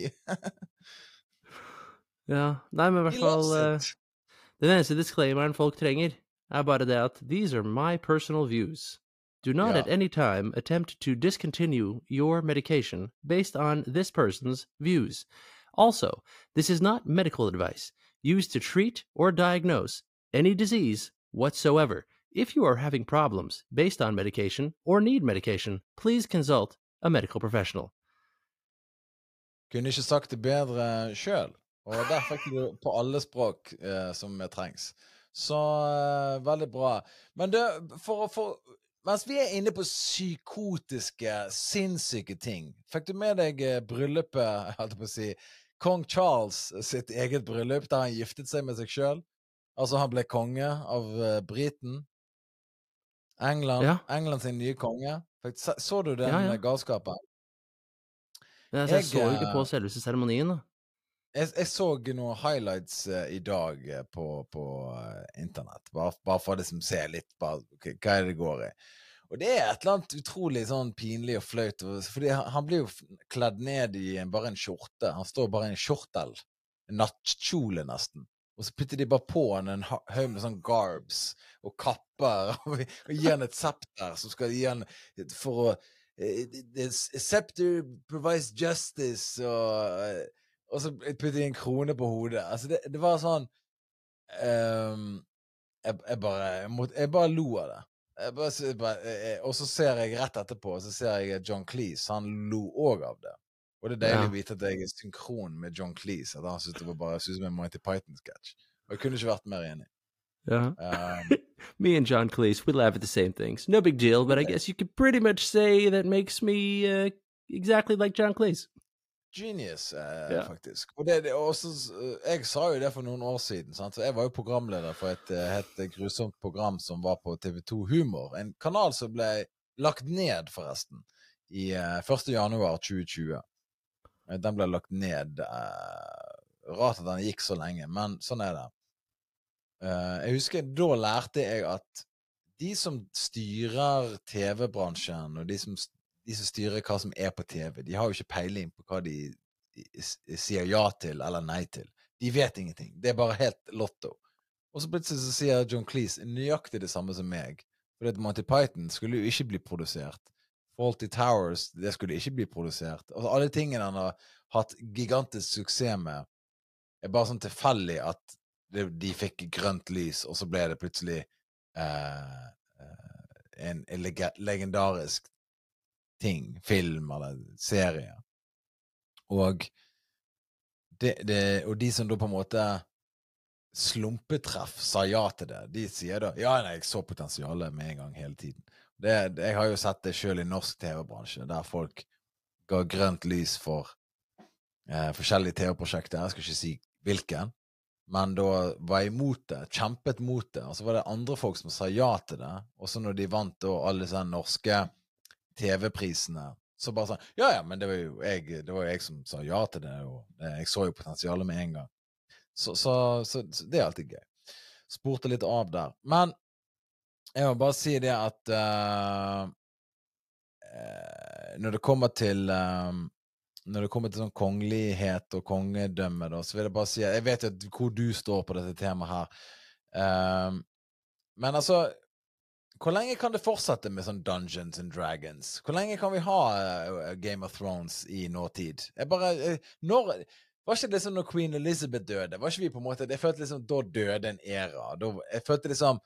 Ja, nei, men i hvert fall den eneste disclaimeren folk trenger er bare det at these are my personal views. Do not at any time attempt to discontinue your medication based on this person's views. Also, this is not medical advice used to treat or diagnose any disease whatsoever. If you are having problems based on medication or need medication, please consult a medical professional. Kunne ikke sagt det bedre selv, og der fikk du på alle språk som trengs. Så veldig bra. Men det, mens vi er inne på psykotiske, sinnssyke ting, fikk du med deg bryllupet, jeg hadde på å si, Kong Charles sitt eget bryllup, der han giftet seg med seg selv. Altså han ble konge av Briten. England sin nye konge. Så du den galskapen? Ja, jeg så ikke på selveste seremonien da. Jeg så noen highlights i dag på internett, bare for å liksom se litt hva er det går i. Og det er et eller annet utrolig sånn pinlig og fløyt, fordi han blir jo kledd ned i bare en skjorte. Han står bare i en skjortel, en nattkjole nesten. Og så putter de bare på han en haug med sånn garbs og kapper, og gir han et septer som skal gi han for å the scepter provides justice, og så putter de en krone på hodet. Altså det var sånn jeg bare lo av det. Og så ser jeg rett etterpå, så ser jeg John Cleese, han lo også av det. Og det er deilig å vite at jeg er synkron med John Cleese, at han synes det var bare synes som en Monty Python-sketch. Og jeg kunne ikke vært mer enig. Me and John Cleese, we laugh at the same things. No big deal, but I guess you could pretty much say that makes me exactly like John Cleese. Genius, faktisk. Og det også, jeg sa jo det for noen år siden, sant? Så jeg var jo programleder for et grusomt program som var på TV2 Humor, en kanal som ble lagt ned forresten i 1. januar 2020. Den ble lagt ned, rart at den gikk så lenge, men sånn er det. Jeg husker, da lærte jeg at de som styrer TV-bransjen, og de som styrer hva som på TV, de har jo ikke peiling på hva de sier ja til eller nei til. De vet ingenting. Det bare helt lotto. Og så plutselig så sier John Cleese nøyaktig det samme som meg. For at Monty Python skulle jo ikke bli produsert. Fawlty Towers, det skulle ikke bli produsert. Altså alle tingene han har hatt gigantisk suksess med, bare sånn tilfeldig at de fikk grønt lys, og så ble det plutselig en legendarisk ting, film eller serie. Og de som da på en måte slumpetreff sa ja til det, de sier da, ja, nei, jeg så potensialet med en gang hele tiden. Jeg har jo sett det selv i norsk TV-bransje, der folk ga grønt lys for forskjellige TV-prosjekter, jeg skal ikke si hvilken, men da var jeg imot det, kjempet mot det, og så var det andre folk som sa ja til det, og så når de vant da alle disse norske TV-prisene, så bare sånn, ja, men det var jo jeg som sa ja til det, og jeg så jo potensialet med en gang. Så det alltid gøy. Spurte litt av der. Men jeg må bare si det at når det kommer til sånn kongelighet og kongedømme, da, så vil jeg bare si, jeg vet jo hvor du står på dette temaet her. Men altså, hvor lenge kan det fortsette med sånn Dungeons and Dragons? Hvor lenge kan vi ha Game of Thrones i nåtid? Var ikke det sånn når Queen Elizabeth døde? Var ikke vi på en måte, jeg følte liksom, da døde en æra. Jeg følte liksom...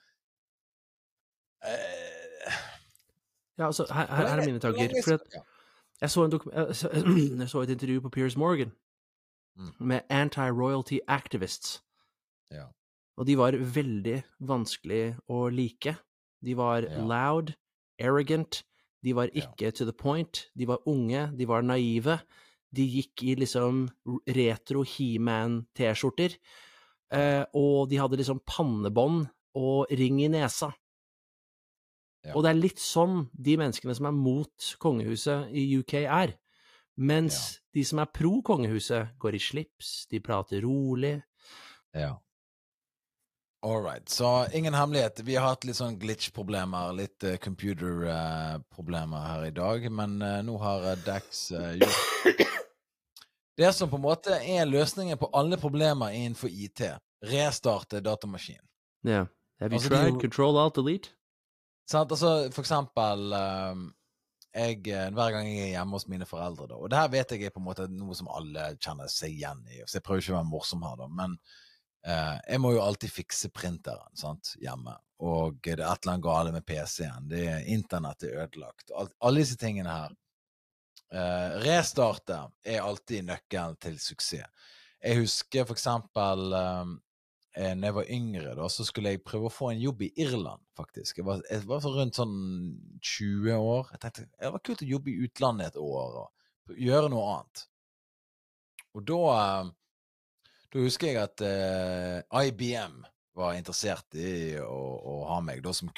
Ja, altså, her mine tanker. For at jeg så et intervju på Piers Morgan med anti-royalty activists. Ja. Og de var veldig vanskelig å like. De var loud, arrogant, de var ikke to the point, de var unge, de var naive, de gikk i liksom retro He-Man-t-skjorter, og de hadde liksom pannebånd og ring i nesa. Ja. Og det litt sånn de menneskene som mot kongehuset i UK mens de som pro kongehuset går i slips, de prater rolig. Ja. Alright, så ingen hemmelighet. Vi har hatt litt sånn glitch-problemer, litt computer-problemer her i dag, men nå har Dax gjort det som på en måte løsningen på alle problemer innenfor IT. Restarte datamaskinen. Ja. Have you tried Control-Alt-Delete? Sant, altså for eksempel hver gang jeg hjemme hos mine foreldre da, og det her vet jeg på en måte noe som alle kjenner seg igjen i, så jeg prøver ikke å være morsom her da, men jeg må jo alltid fikse printeren, sant, hjemme, og det et eller annet gale med PC-en, internett ødelagt, alle disse tingene her. Restarte alltid nøkkelen til suksess. Jeg husker for eksempel, når jeg var yngre da, så skulle jeg prøve å få en jobb i Irland, faktisk. Jeg var så rundt sånn 20 år. Jeg tenkte, det var kult å jobbe i utlandet et år, og gjøre noe annet. Og da husker jeg at IBM var interessert i å ha meg da som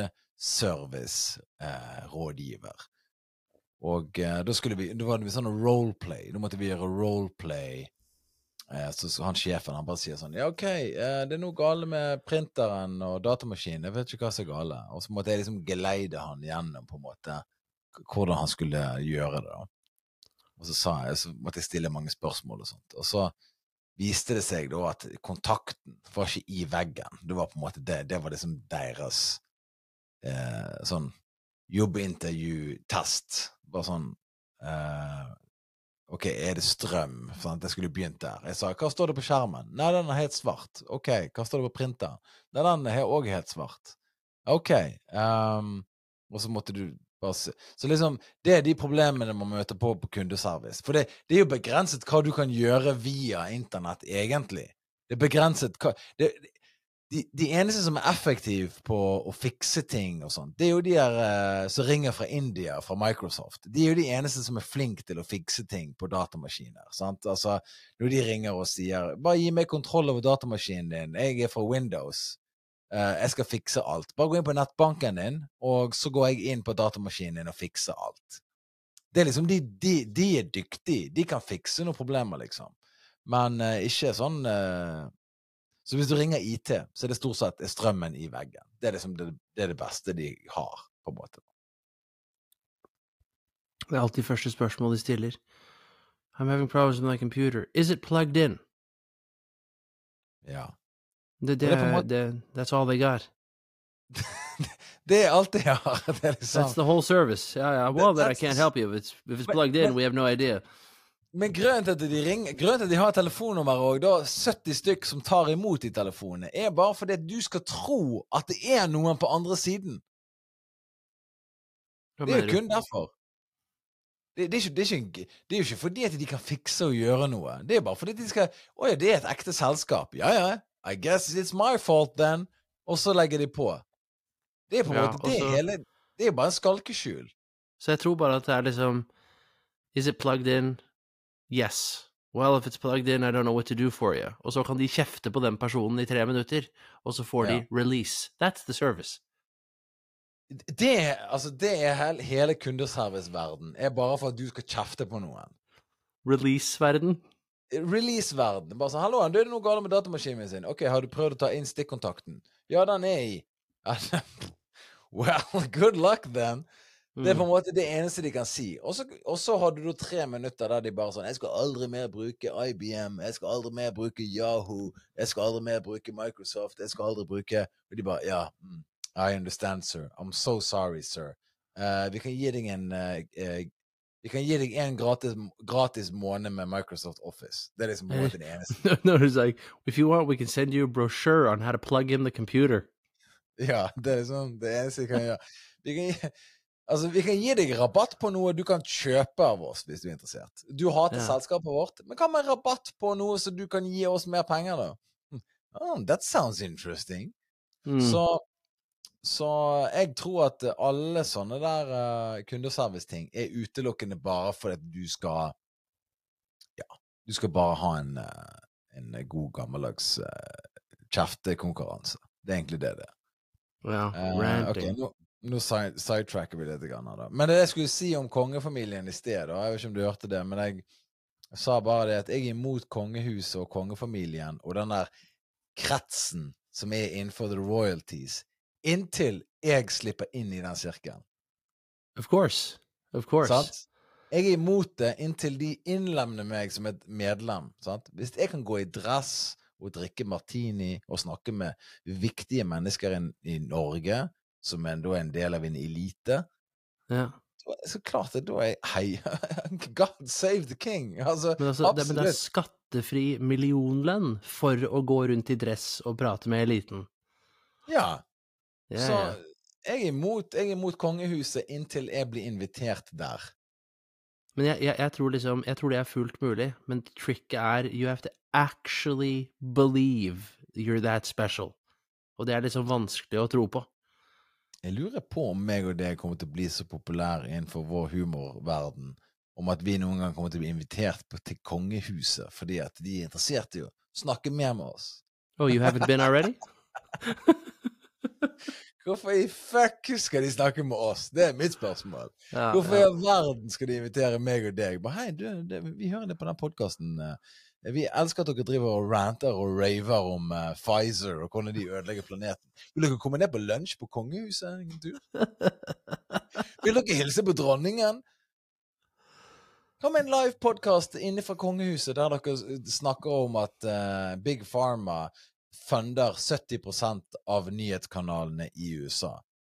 kundeservice-rådgiver. Og da var det sånn roleplay. Da måtte vi gjøre roleplay. Så han sjefen, han bare sier sånn, ja, ok, det noe gale med printeren og datamaskinen, jeg vet ikke hva som gale. Og så måtte jeg liksom geleide han gjennom på en måte hvordan han skulle gjøre det da. Og så måtte jeg stille mange spørsmål og sånt. Og så viste det seg da at kontakten var ikke i veggen. Det var på en måte det var liksom deres sånn jobbintervju-test. Bare sånn, ok, det strøm? Sant? Jeg skulle begynt der. Jeg sa, hva står det på skjermen? Nei, den helt svart. Ok, hva står det på printeren? Nei, den også helt svart. Ok, og så måtte du så liksom, det de problemene man møter på kundeservice. For det jo begrenset hva du kan gjøre via internett egentlig. Det begrenset hva... De eneste som effektiv på å fikse ting og sånt, det jo de her som ringer fra India, fra Microsoft. De jo de eneste som flink til å fikse ting på datamaskiner, sant? Altså, når de ringer og sier, bare gi meg kontroll over datamaskinen din, jeg fra Windows, jeg skal fikse alt. Bare gå inn på nettbanken din, og så går jeg inn på datamaskinen din og fikser alt. Det liksom, de dyktige, de kan fikse noen problemer liksom. Men ikke sånn... Så hvis du ringer IT, så det stort sett strømmen i veggen. det liksom det beste de har, på en måte. Det alltid første spørsmål de stiller. I'm having problems with my computer. Is it plugged in? Ja. That's all they got. Det alt de har. Det liksom. That's the whole service. Yeah. Well, that I can't help you. If it's plugged in, we have no idea. Men grunnen til at de ringer, grunnen til at de har telefonnummer og da 70 stykk som tar imot de telefonene, bare fordi at du skal tro at det noen på andre siden. Det jo kun derfor. Det er jo ikke fordi at de kan fikse og gjøre noe. Det bare fordi at de skal, det et ekte selskap. Ja, I guess it's my fault then. Og så legger de på. Det på en måte, det bare en skalkeskjul. Så jeg tror bare at det liksom, is it plugged in? Yes. Well, if it's plugged in, I don't know what to do for you. Og så kan de kjefte på den personen i 3 minutter, og så får de release. That's the service. Det hele kundeserviceverden bare for at du skal kjefte på noen. Release-verden? Release-verden. Bare sånn, hallo, det noe galt med datamaskinen sin. Ok, har du prøvd å ta inn stikkontakten? Ja, den i. Well, good luck then. Det på en måte det eneste de kan si. Og så har du da 3 minutter der de bare sånn, jeg skal aldri mer bruke IBM, jeg skal aldri mer bruke Yahoo, jeg skal aldri mer bruke Microsoft, jeg skal aldri bruke, og de bare, I understand, sir. I'm so sorry, sir. Vi kan gi deg en gratis måned med Microsoft Office. Det liksom på en måte det eneste. No, it's like, if you want, we can send you a brochure on how to plug in the computer. Ja, det liksom det eneste vi kan gjøre. Vi kan gi deg rabatt på noe du kan kjøpe av oss, hvis du interessert. Du hater selskapet vårt, men hva med rabatt på noe så du kan gi oss mer penger da? Oh, that sounds interesting. Så jeg tror at alle sånne der kundeservice-ting utelukkende bare for at du skal bare ha en god gammeldags kjeftekonkurranse. Det egentlig det. Ja, ranting. Ok, nå sidetracker vi litt grann da. Men det jeg skulle si om kongefamilien i sted, jeg vet ikke om du hørte det, men jeg sa bare det at jeg imot kongehuset og kongefamilien og den der kretsen som innenfor the royalties, inntil jeg slipper inn i den sirkelen. Of course. Sant? Jeg imot det inntil de innlemner meg som et medlem. Sant? Hvis jeg kan gå i dress og drikke martini og snakke med viktige mennesker i Norge, som da en del av en elite, så klart det da hei, God save the king. Altså, men det skattefri millionlønn for å gå rundt i dress og prate med eliten. Ja. Så jeg imot kongehuset inntil jeg blir invitert der. Men jeg tror det fullt mulig, men tricket you have to actually believe you're that special. Og det liksom vanskelig å tro på. Jeg lurer på om meg og deg kommer til å bli så populær innenfor vår humorverden, om at vi noen gang kommer til å bli invitert til kongehuset, fordi at de interessert i å snakke mer med oss. Oh, you haven't been already? Hvorfor i fuck skal de snakke med oss? Det mitt spørsmål. Hvorfor i verden skal de invitere meg og deg? Bare, hei, vi hører det på den podcasten. Vi elsker at dere driver og ranter og raver om Pfizer og hvordan de ødelegger planeten. Vil dere komme ned på lunsj på kongehuset en tur? Vil dere hilse på dronningen? Kom en live podcast inne fra kongehuset der dere snakker om at Big Pharma funder 70% av nyhetskanalene i USA.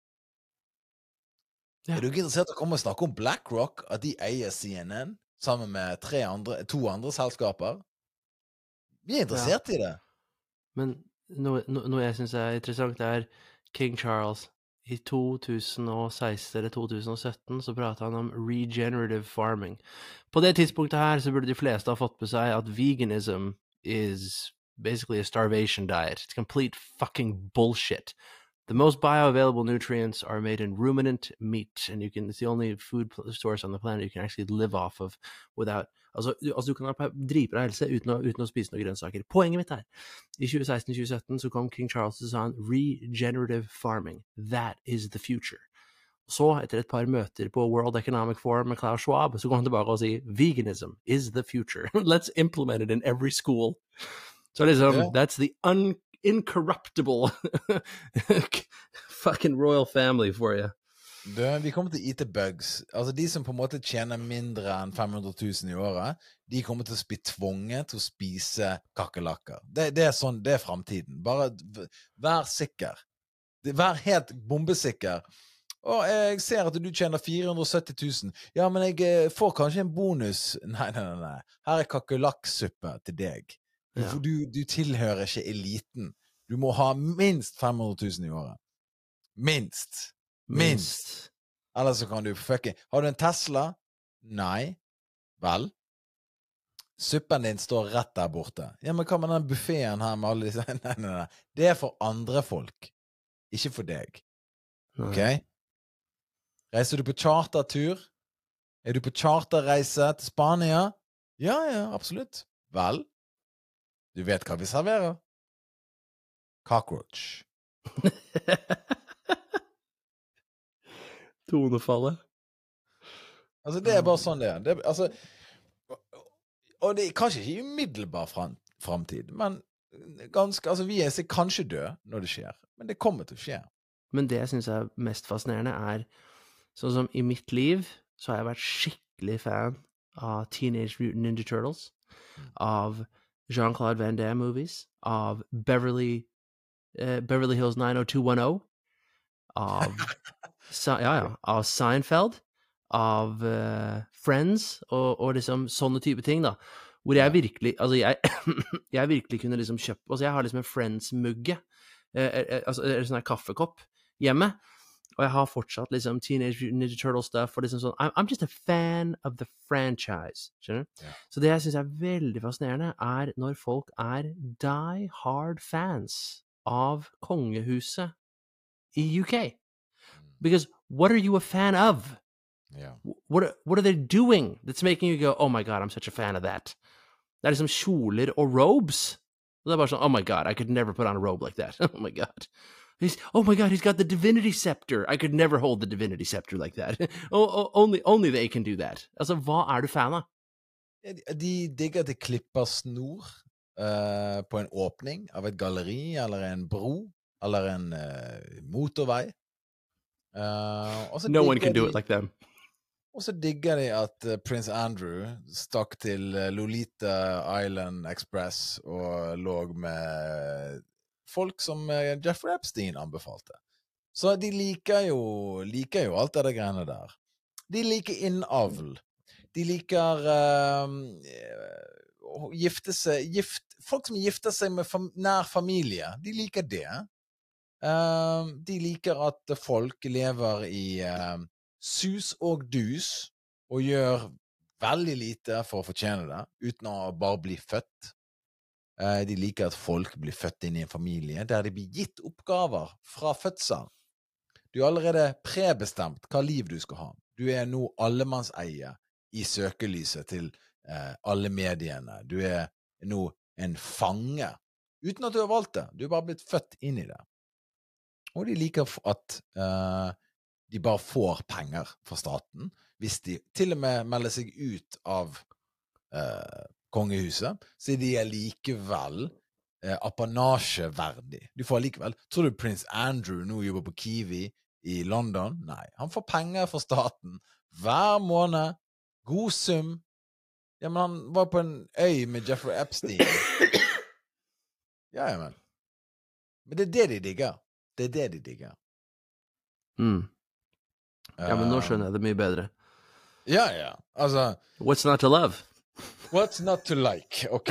Er du ikke interessert i å komme og snakke om BlackRock, at de eier CNN sammen med 2 andre selskaper? Vi interessert i det. Men noe jeg synes interessant King Charles. I 2016 eller 2017 så pratet han om regenerative farming. På det tidspunktet her så burde de fleste ha fått på seg at veganism is basically a starvation diet. It's complete fucking bullshit. The most bioavailable nutrients are made in ruminant meat, and it's the only food source on the planet you can actually live off of without, altså du kan ha dripbra helse uten å spise noen grønnsaker. Poenget mitt i 2016-2017 så kom King Charles og sa regenerative farming. That is the future. Så, etter et par møter på World Economic Forum med Klaus Schwab, så kom han tilbake og si, veganism is the future. Let's implement it in every school. Så that's the incorruptible fucking royal family for you. Vi kommer til IT-bugs. Altså, de som på en måte tjener mindre enn 500 000 i året, de kommer til å bli tvunget til å spise kakelakker. Det er sånn, det er fremtiden. Bare vær sikker. Vær helt bombesikker. Og jeg ser at du tjener 470 000. Ja, men jeg får kanskje en bonus. Nei. Her er kakelakksuppe til deg. Ja. For du tilhører ikke eliten. Du må ha minst 500 000 i året. Minst. Eller så kan du fucking... Har du en Tesla? Nei. Vel? Suppen din står rett der borte. Ja, men hva med den buffeten her med alle disse... Nei. Det er for andre folk. Ikke for deg. Ok? Reiser du på chartertur? Er du på charterreise til Spania? Ja, absolutt. Vel? Du vet hva vi serverer? Cockroach. Tonefallet. Altså, det er bare sånn det er. Altså, og det er kanskje ikke i umiddelbar fremtid, men ganske, altså vi er kanskje døde når det skjer, men det kommer til å skje. Men det jeg synes er mest fascinerende er, sånn som i mitt liv, så har jeg vært skikkelig fan av Teenage Mutant Ninja Turtles, av Jean-Claude Van Damme movies, av Beverly Hills 90210, av Seinfeld, av Friends, og liksom sånne type ting da, hvor jeg virkelig, altså jeg virkelig kunne liksom kjøpe, altså jeg har liksom en Friends-mugge, altså en sånn her kaffekopp hjemme, og jeg har fortsatt liksom Teenage Mutant Ninja Turtle stuff, og liksom sånn, I'm just a fan of the franchise, skjønner du? Yeah. Så det jeg synes er veldig fascinerende er når folk er die-hard fans av kongehuset i UK. Because what are you a fan of? Yeah. What are they doing that's making you go, oh my God, I'm such a fan of that? Det er liksom kjoler og robes. Og det er bare sånn, oh my God, I could never put on a robe like that. Oh my God. Oh my God, he's got the divinity scepter. I could never hold the divinity scepter like that. Only they can do that. Altså, hva er du fan av? De digger at de klipper snor på en åpning av et galleri, eller en bro, eller en motorvei. No one can do it like them. Og så digger de at Prince Andrew stakk til Lolita Island Express og lå med folk som Jeffrey Epstein anbefalte. Så de liker jo alt det greiene der. De liker innavl. De liker folk som gifter seg med nær familie. De liker det. De liker at folk lever i sus og dus og gjør veldig lite for å fortjene det, uten å bare bli født. De liker at folk blir født inn i en familie der de blir gitt oppgaver fra fødselen. Du er allerede prebestemt hva liv du skal ha. Du er nå allemannseie i søkelyset til alle mediene. Du er nå en fange, uten at du har valgt det. Du er bare blitt født inn i det. Og de liker at de bare får penger fra staten, hvis de til og med melder seg ut av kongehuset, så er de likevel apanasjeverdig. Du får likevel, tror du Prince Andrew nå jobber på Kiwi i London? Nei, han får penger fra staten hver måned, god sum. Ja, men han var på en øy med Jeffrey Epstein. Ja, men det er det de digger. Det er det de digger. Ja, men nå skjønner jeg det mye bedre. Ja, altså... What's not to love? What's not to like, ok?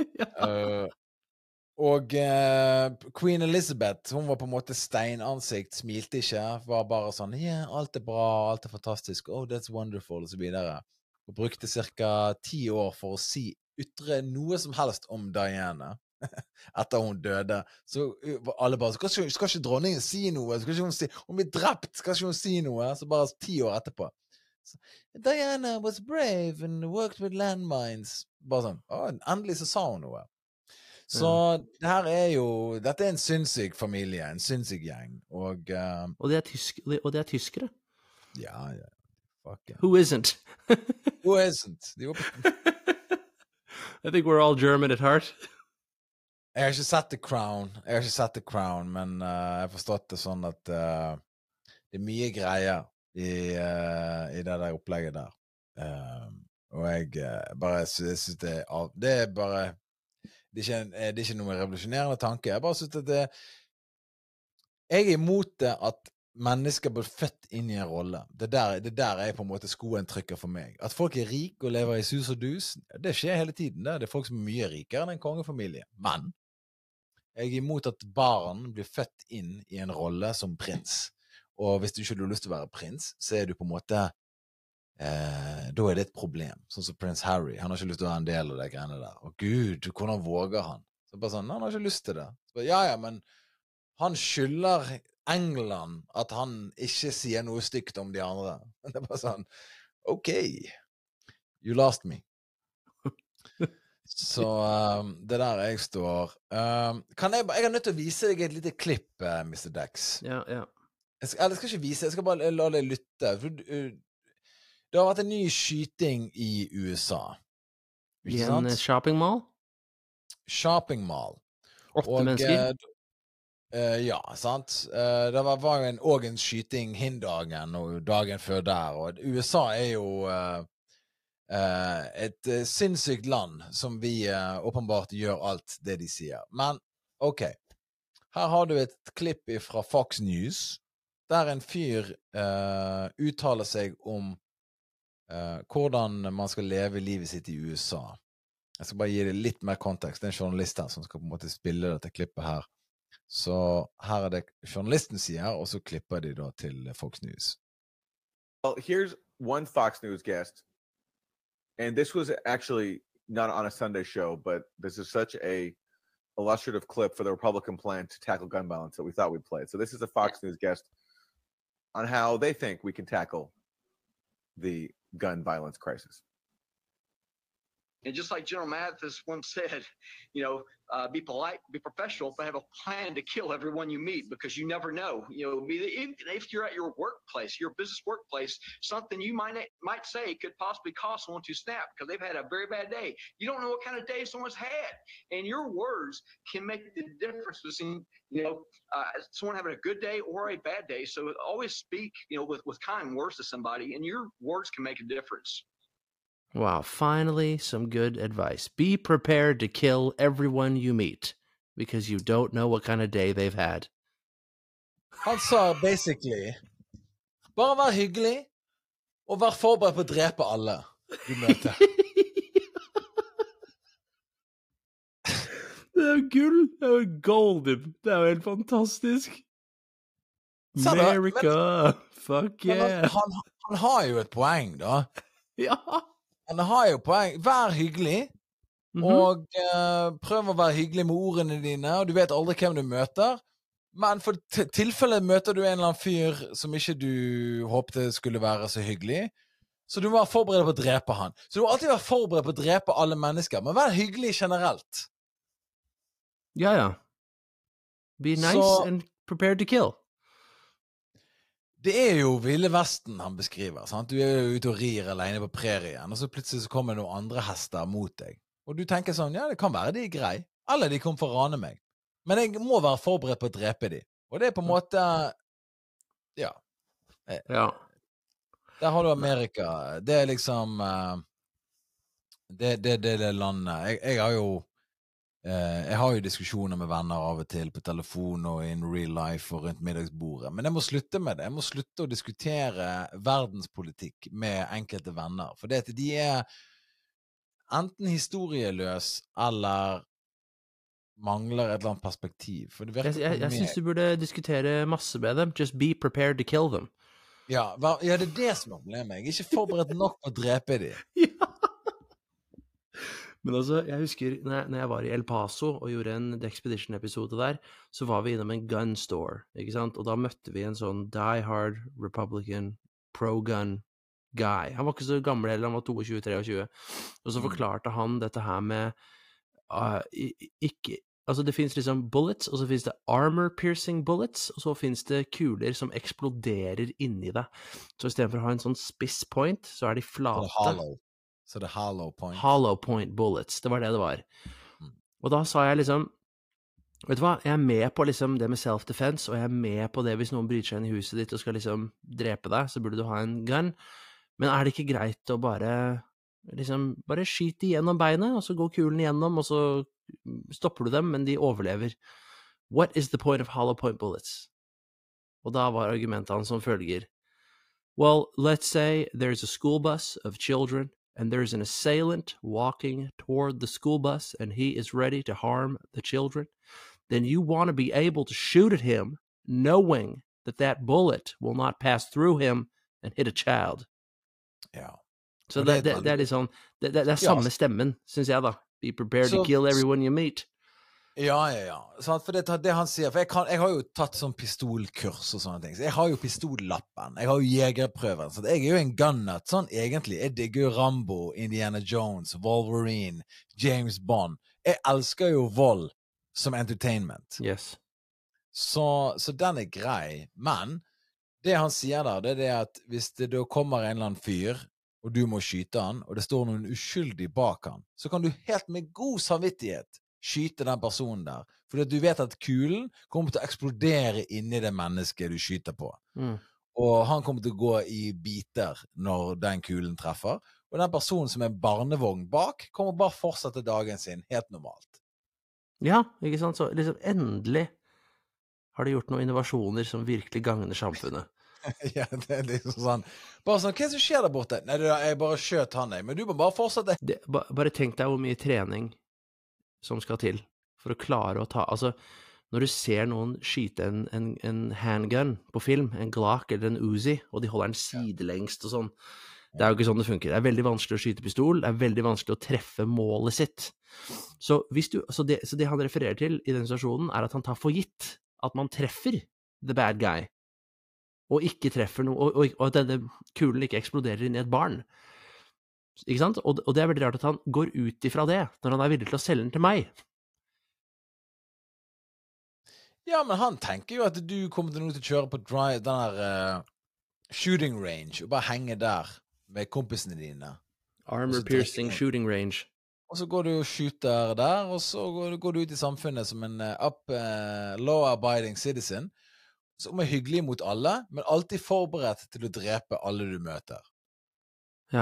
Og Queen Elizabeth, hun var på en måte steinansikt, smilte ikke, var bare sånn, alt er bra, alt er fantastisk, oh, that's wonderful, og så videre. Og brukte cirka 10 år for å ytre noe som helst om Diana. Etter hun døde, så alle bare, skal ikke dronningen si noe? Skal ikke hun si, hun blir drept, skal ikke hun si noe? Så bare 10 år etterpå. Diana was brave and worked with landmines. Bare sånn, endelig så sa hun noe. Så dette er en sinnssyk familie, en sinnssyk gjeng. Og det er tyskere. Ja. Fuck yeah. Who isn't? Who isn't? I think we're all German at heart. Jeg har ikke sett The Crown, men jeg har forstått det sånn at det mye greier i det der opplegget der. Og jeg bare synes det er bare det er ikke noe revolusjonerende tanke. Jeg bare synes at jeg er imot det at mennesker blir født inn i en rolle. Det der er på en måte skoen trykker for meg. At folk er rike og lever i sus og dus, det skjer hele tiden. Det er folk som er mye rikere enn en kongefamilie. Men jeg er imot at barn blir født inn i en rolle som prins. Og hvis du ikke har lyst til å være prins, så er du på en måte da er det et problem. Sånn som prins Harry. Han har ikke lyst til å være en del av det greiene der. Å Gud, hvordan våger han? Så bare sånn, han har ikke lyst til det. Så bare, ja, men han skylder England at han ikke sier noe stygt om de andre. Det er bare sånn, ok, you lost me. Så det der jeg står. Jeg er nødt til å vise deg et lite klipp, Mr. Dex. Ja. Jeg skal ikke vise, jeg skal bare la deg lytte. Det har vært en ny skyting i USA. I en shopping mall? Shopping mall. 8 mennesker? Ja, sant. Det var jo en skyting hindagen og dagen før der, og USA er jo et sinnssykt land som vi åpenbart gjør alt det de sier. Men, ok. Her har du et klipp fra Fox News, der en fyr uttaler seg om hvordan man skal leve livet sitt i USA. Jeg skal bare gi det litt mer kontekst. Det er en journalist her som skal på en måte spille dette klippet her. Så her er det journalisten sier, og så klipper de da til Fox News. Well, here's one Fox News guest, and this was actually not on a Sunday show, but this is such a illustrative clip for the Republican plan to tackle gun violence that we thought we'd play it. So this is a Fox News guest on how they think we can tackle the gun violence crisis. And just like General Mathis once said, be polite, be professional, but have a plan to kill everyone you meet, because you never know. If you're at your workplace, your business workplace, something you might say could possibly cause someone to snap because they've had a very bad day. You don't know what kind of day someone's had, and your words can make the difference between someone having a good day or a bad day. So always speak with kind words to somebody, and your words can make a difference. Wow, finally some good advice. Be prepared to kill everyone you meet, because you don't know what kind of day they've had. Han sa basically, bare vær hyggelig, og vær forberedt på å drepe alle du møter. Det er jo gull, det er jo golden, det er jo helt fantastisk. America, fuck yeah. Han har jo et poeng da. Ja. Han har jo poeng. Vær hyggelig, og prøv å være hyggelig med ordene dine, og du vet aldri hvem du møter. Men for tilfelle møter du en eller annen fyr som ikke du håpte skulle være så hyggelig, så du må være forberedt på å drepe han. Så du må alltid være forberedt på å drepe alle mennesker, men vær hyggelig generelt. Ja. Be nice and prepared to kill. Det er jo Ville Vesten han beskriver, sant? Du er jo ute og rir alene på prærien, og så plutselig så kommer noen andre hester mot deg. Og du tenker sånn, ja, det kan være de er grei, eller de kommer for å rane meg. Men jeg må være forberedt på å drepe de. Og det er på en måte, ja. Der har du Amerika. Det er liksom, det landet. Jeg har jo diskusjoner med venner av og til på telefon og in real life og rundt middagsbordet, men jeg må slutte med det. Jeg må slutte å diskutere verdenspolitikk med enkelte venner, for det at de er enten historieløs eller mangler et eller annet perspektiv. For det jeg synes du burde diskutere masse med dem. Just be prepared to kill them. Ja, det er det som er problemet. Jeg er ikke forberedt nok på å drepe dem. Ja. Men altså, jeg husker når jeg var i El Paso og gjorde en The Expedition-episode der, så var vi innom en gun store, ikke sant? Og da møtte vi en sånn die-hard Republican pro-gun guy. Han var ikke så gammel heller, han var 22-23. Og så forklarte han dette her med altså det finnes liksom bullets, og så finnes det armor-piercing bullets, og så finnes det kuler som eksploderer inni det. Så i stedet for å ha en sånn spiss point, så er de flate. Så det er hollow point. Hollow point bullets, det var det det var. Og da sa jeg liksom, Vet du hva, jeg med på liksom det med self-defense, og jeg med på det hvis noen bryter seg inn i huset ditt og skal liksom drepe deg, så burde du ha en gun. Men det ikke greit å bare skyte igjennom beinet, og så går kulen igjennom, og så stopper du dem, men de overlever. What is the point of hollow point bullets? Og da var argumentet han som følger. Well, let's say there's a school bus of children, and there's an assailant walking toward the school bus, and he is ready to harm the children. Then you want to be able to shoot at him, knowing that bullet will not pass through him and hit a child. Ja. Så det sånn, det samme stemmen, synes jeg da. Be prepared to kill everyone you meet. Ja. Sånn, for det han sier, for jeg har jo tatt sånn pistolkurs og sånne ting, så jeg har jo pistollappen, jeg har jo jegerprøven, så jeg jo en gunnut, sånn egentlig. Jeg digger jo Rambo, Indiana Jones, Wolverine, James Bond. Jeg elsker jo vold som entertainment. Yes. Så den grei, men det han sier da, det det at hvis det da kommer en eller annen fyr, og du må skyte han, og det står noen uskyldig bak han, så kan du helt med god samvittighet skyte den personen der, fordi du vet at kulen kommer til å eksplodere inni det mennesket du skyter på. Og han kommer til å gå i biter når den kulen treffer, og den personen som barnevogn bak, kommer bare fortsette dagen sin helt normalt. Ja, ikke sant? Så liksom endelig har de gjort noen innovasjoner som virkelig gagner samfunnet. Ja, det liksom sånn. Bare sånn, hva som skjer der borte? Nei, jeg bare skjøt han, men du må bare fortsette. Bare tenk deg hvor mye trening som skal til for å klare å ta, altså, når du ser noen skyte en handgun på film, en Glock eller en Uzi, og de holder den sidelengst og sånn, det jo ikke sånn det funker. Det veldig vanskelig å skyte pistol, det veldig vanskelig å treffe målet sitt. Så det han refererer til i den situasjonen at han tar for gitt at man treffer the bad guy, og ikke treffer noe, og at denne kulen ikke eksploderer inn i et barn. Ikke sant? Og det veldig rart at han går ut ifra det, når han villig til å selge den til meg. Ja, men han tenker jo at du kommer til å kjøre på den der shooting range, og bare henge der med kompisene dine. Armor-piercing shooting range. Og så går du og skyter der, og så går du ut i samfunnet som en law-abiding citizen, som hyggelig mot alle, men alltid forberedt til å drepe alle du møter. Ja.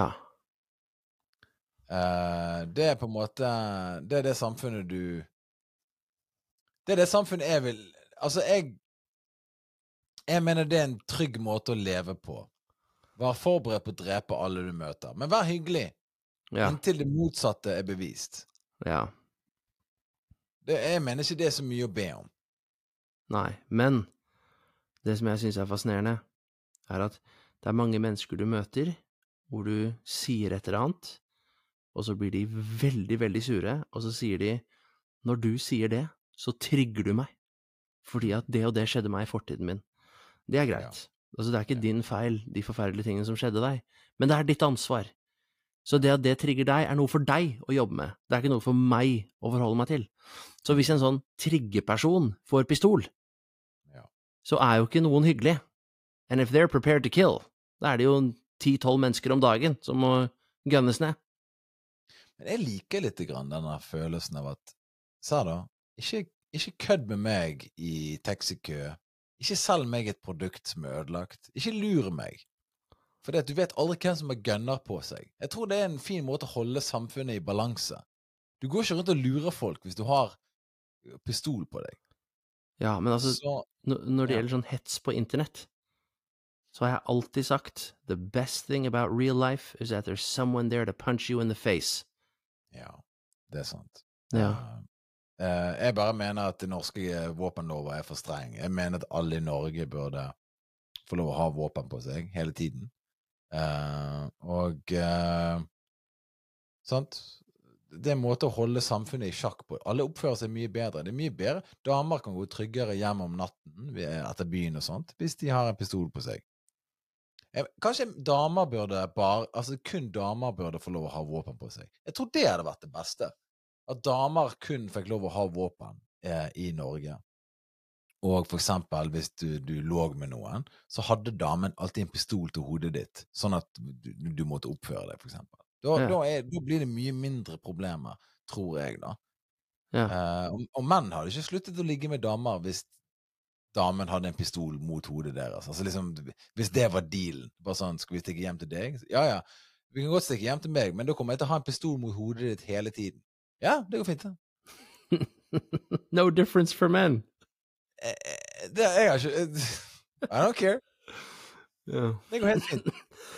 Det på en måte, det det samfunnet du... Det det samfunnet jeg vil... Altså, jeg mener det en trygg måte å leve på. Vær forberedt på å drepe alle du møter. Men vær hyggelig. Ja. Inntil det motsatte bevist. Ja. Jeg mener ikke det så mye å be om. Nei, men det som jeg synes fascinerende, at det mange mennesker du møter, hvor du sier et eller annet, og så blir de veldig, veldig sure, og så sier de, når du sier det, så trigger du meg, fordi at det og det skjedde meg i fortiden min. Det greit. Ja. Altså, det ikke din feil, de forferdelige tingene som skjedde deg, men det ditt ansvar. Så det at det trigger deg noe for deg å jobbe med. Det ikke noe for meg å forholde meg til. Så hvis en sånn triggerperson får pistol, så jo ikke noen hyggelig. And if they're prepared to kill, da det jo 10-12 mennesker om dagen som må gunnes ned. Men jeg liker litt grann denne følelsen av at, sa da, ikke kødd med meg i taxikø, ikke selg meg et produkt som ødelagt, ikke lure meg. For du vet aldri hvem som gunner på seg. Jeg tror det en fin måte å holde samfunnet i balanse. Du går ikke rundt og lurer folk hvis du har pistol på deg. Ja, men altså, når det gjelder sånn hets på internett, så har jeg alltid sagt, the best thing about real life is that there's someone there to punch you in the face. Ja, det sant. Ja. Jeg bare mener at de norske våpenlover for streng. Jeg mener at alle i Norge burde få lov å ha våpen på seg hele tiden. Sant? Det en måte å holde samfunnet i sjakk på. Alle oppfører seg mye bedre. Det mye bedre. Damer kan gå tryggere hjem om natten etter byen og sånt, hvis de har en pistol på seg. Kanskje damer burde kun damer burde få lov å ha våpen på seg. Jeg tror det hadde vært det beste. At damer kun fikk lov å ha våpen i Norge. Og for eksempel, hvis du lå med noen, så hadde damen alltid en pistol til hodet ditt, sånn at du måtte oppføre deg, for eksempel. Da blir det mye mindre problemer, tror jeg da. Ja. Og menn hadde ikke sluttet å ligge med damer hvis damen hadde en pistol mot hodet deres. Altså liksom, hvis det var dealen. Bare sånn, skal vi stikke hjem til deg? Ja, vi kan godt stikke hjem til meg, men da kommer jeg til å ha en pistol mot hodet ditt hele tiden. Ja, det går fint. No difference for men. Jeg har ikke... I don't care. Ja. Det går helt fint.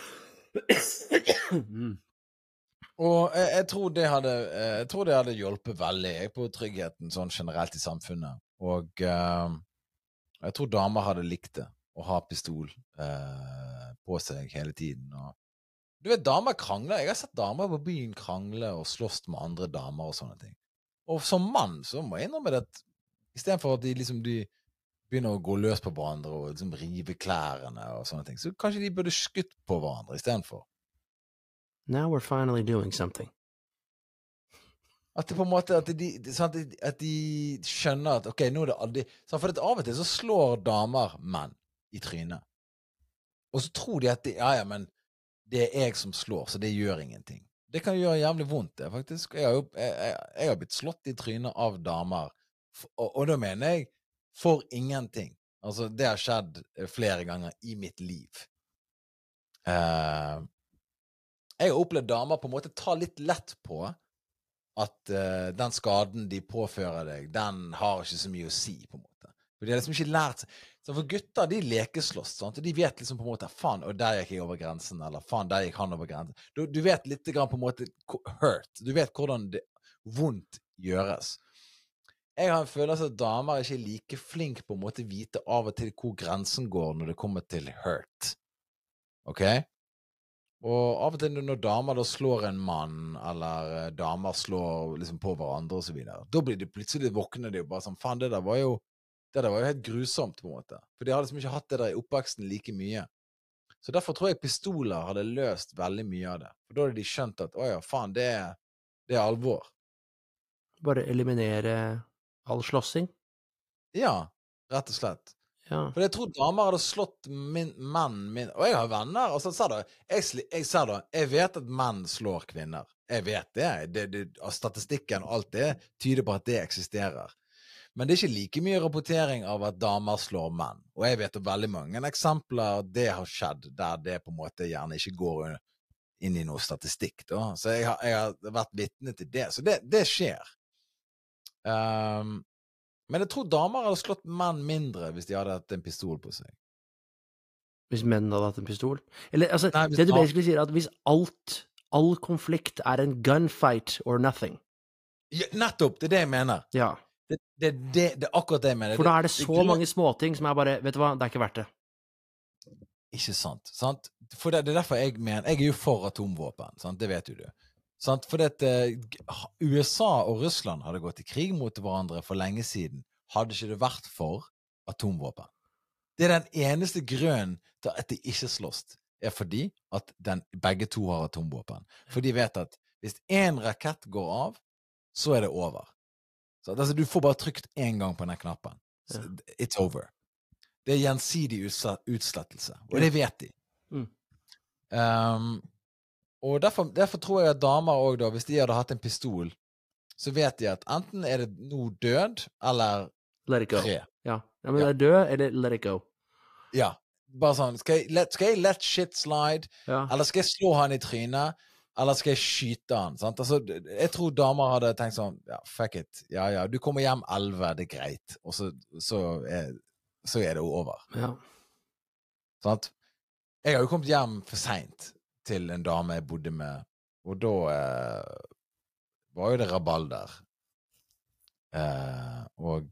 Og jeg tror det hadde hjulpet veldig på tryggheten sånn generelt i samfunnet. Og jeg tror damer hadde likt det, å ha pistol på seg hele tiden. Og du vet, damer krangler. Jeg har sett damer på byen krangle og slåss med andre damer og sånne ting. Og som mann så må jeg innrømme det at i stedet for at de begynner å gå løs på hverandre og liksom rive klærne og sånne ting, så kanskje de burde skutt på hverandre i stedet for. Now we're finally doing something. At det på en måte, at de skjønner at, ok, nå er det aldri, for av og til så slår damer menn i trynet. Og så tror de at men det er jeg som slår, så det gjør ingenting. Det kan gjøre jævlig vondt, det, faktisk. Jeg har blitt slått i trynet av damer, og da mener jeg for ingenting. Altså, det har skjedd flere ganger i mitt liv. Jeg har opplevd damer på en måte ta litt lett på at den skaden de påfører deg, den har ikke så mye å si, på en måte. For de har liksom ikke lært seg. Så for gutter, de lekeslåss, sant? Og de vet liksom på en måte, faen, og der gikk jeg over grensen, eller faen, der gikk han over grensen. Du vet litt grann på en måte hurt. Du vet hvordan det vondt gjøres. Jeg har en følelse at damer ikke er like flink på en måte vite av og til hvor grensen går når det kommer til hurt. Ok? Og av og til når damer da slår en mann, eller damer slår liksom på hverandre og så videre, da blir de plutselig våkne de og bare sånn, faen, det der var jo helt grusomt på en måte. For de hadde liksom ikke hatt det der i oppveksten like mye. Så derfor tror jeg pistoler hadde løst veldig mye av det. For da hadde de skjønt at, åja, faen, det er alvor. Bare eliminere all slåssing? Ja, rett og slett. Ja. For jeg tror damer hadde slått menn, og jeg har venner, og så sa det, jeg vet at menn slår kvinner. Jeg vet det. Statistikken og alt det tyder på at det eksisterer. Men det er ikke like mye rapportering av at damer slår menn. Og jeg vet veldig mange eksempler det har skjedd, der det på en måte gjerne ikke går inn i noe statistikk. Da. Så jeg har vært vitne til det. Så det skjer. Men jeg tror damer hadde slått menn mindre hvis de hadde hatt en pistol på seg. Hvis menn hadde hatt en pistol? Eller, altså, Nei, det du basically sier, at hvis all konflikt er en gunfight or nothing. Ja, nettopp, det er det jeg mener. Ja. Det er akkurat det jeg mener. For da er det så mange småting som er bare, vet du hva, det er ikke verdt det. Ikke sant? For det er derfor jeg mener, jeg er jo for atomvåpen, sant? Det vet jo du. Sant? For USA og Russland hadde gått i krig mot hverandre for lenge siden, hadde ikke det vært for atomvåpen. Det er den eneste grunnen til at de ikke slåss, er fordi at begge to har atomvåpen. For de vet at hvis en rakett går av, så er det over. Så, altså, du får bare trykt en gang på den knappen. So, it's over. Det er gjensidig utslettelse, og det vet de. Og derfor tror jeg at damer også da, hvis de hadde hatt en pistol, så vet de at enten er det nå død, eller let it go. Fred. Ja, men det er død, eller let it go. Ja, bare sånn, skal jeg let shit slide, eller skal jeg slå han i trynet, eller skal jeg skyte han, sant? Altså, jeg tror damer hadde tenkt sånn, ja, fuck it, ja, du kommer hjem 11, det er greit, og så er det over. Ja. Sant? Jeg har jo kommet hjem for sent til en dame jeg bodde med, og da var jo det rabalder. Og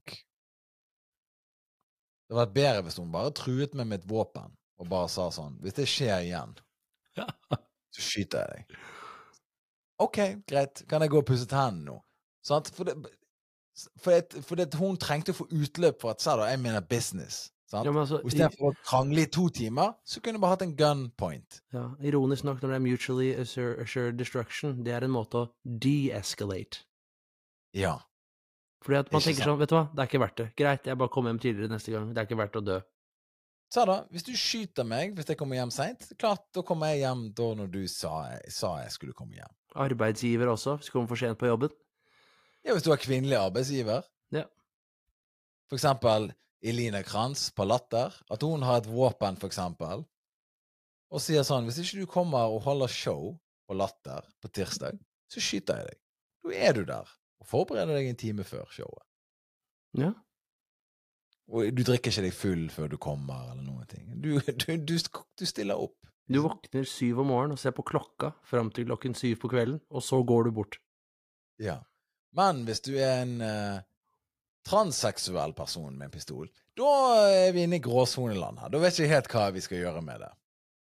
det hadde vært bedre hvis hun bare truet meg med et våpen, og bare sa sånn, hvis det skjer igjen, så skyter jeg deg. Ok, greit. Kan jeg gå og pusse tennene nå? Sant? For hun trengte å få utløp for at, sa da, jeg mener business. Sant? Ja, altså, og i stedet for å krangle i 2 timer, så kunne jeg bare hatt en gunpoint. Ja, ironisk nok, når det er mutually assured destruction, det er en måte å de-escalate. Ja. Fordi at man tenker sånn, vet du hva, det er ikke verdt det. Greit, jeg bare kommer hjem tidligere neste gang. Det er ikke verdt å dø. Sa da, hvis du skyter meg, hvis jeg kommer hjem sent, klart, da kommer jeg hjem da når du sa jeg skulle komme hjem. Arbeidsgiver også, hvis du kommer for sent på jobben. Ja, hvis du har kvinnelig arbeidsgiver. Ja. For eksempel Eline Krantz på Latter, at hun har et våpen, for eksempel, og sier sånn, hvis ikke du kommer og holder show på Latter på tirsdag, så skyter jeg deg. Da er du der, og forbereder deg en time før showet. Ja. Og du drikker ikke deg full før du kommer, eller noen ting. Du stiller opp. Du våkner 7 om morgenen og ser på klokka frem til klokken 7 på kvelden, og så går du bort. Ja. Men hvis du er en transseksuell person med en pistol, da er vi inne i gråsoneland her. Da vet jeg ikke helt hva vi skal gjøre med det.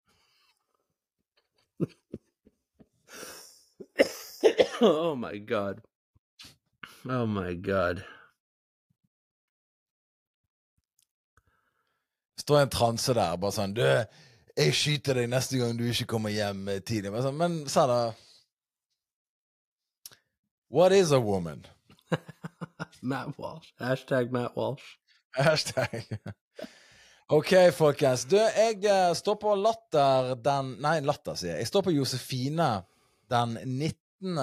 Oh my god. Oh my god. Står en transe der, bare sånn, jeg skyter deg neste gang du ikke kommer hjem tidlig. Sånn, men sa da, what is a woman? Matt Walsh. Hashtag Matt Walsh. Hashtag. Ok, folkens. Jeg står på Latter den... Nei, Latter, sier jeg. Jeg står på Josefine den 19.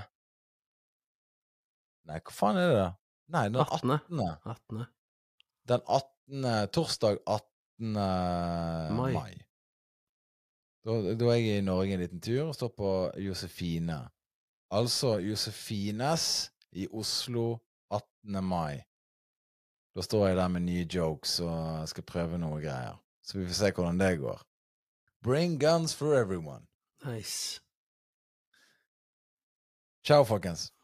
Nei, hva faen er det da? Nei, den 18. 18. Den 18. Torsdag 18. mai. Da er jeg i Norge en liten tur og står på Josefine. Altså Josefines i Oslo 18. mai. Da står jeg der med nye jokes og skal prøve noe greier. Så vi får se hvordan det går. Bring guns for everyone. Nice. Ciao, folkens.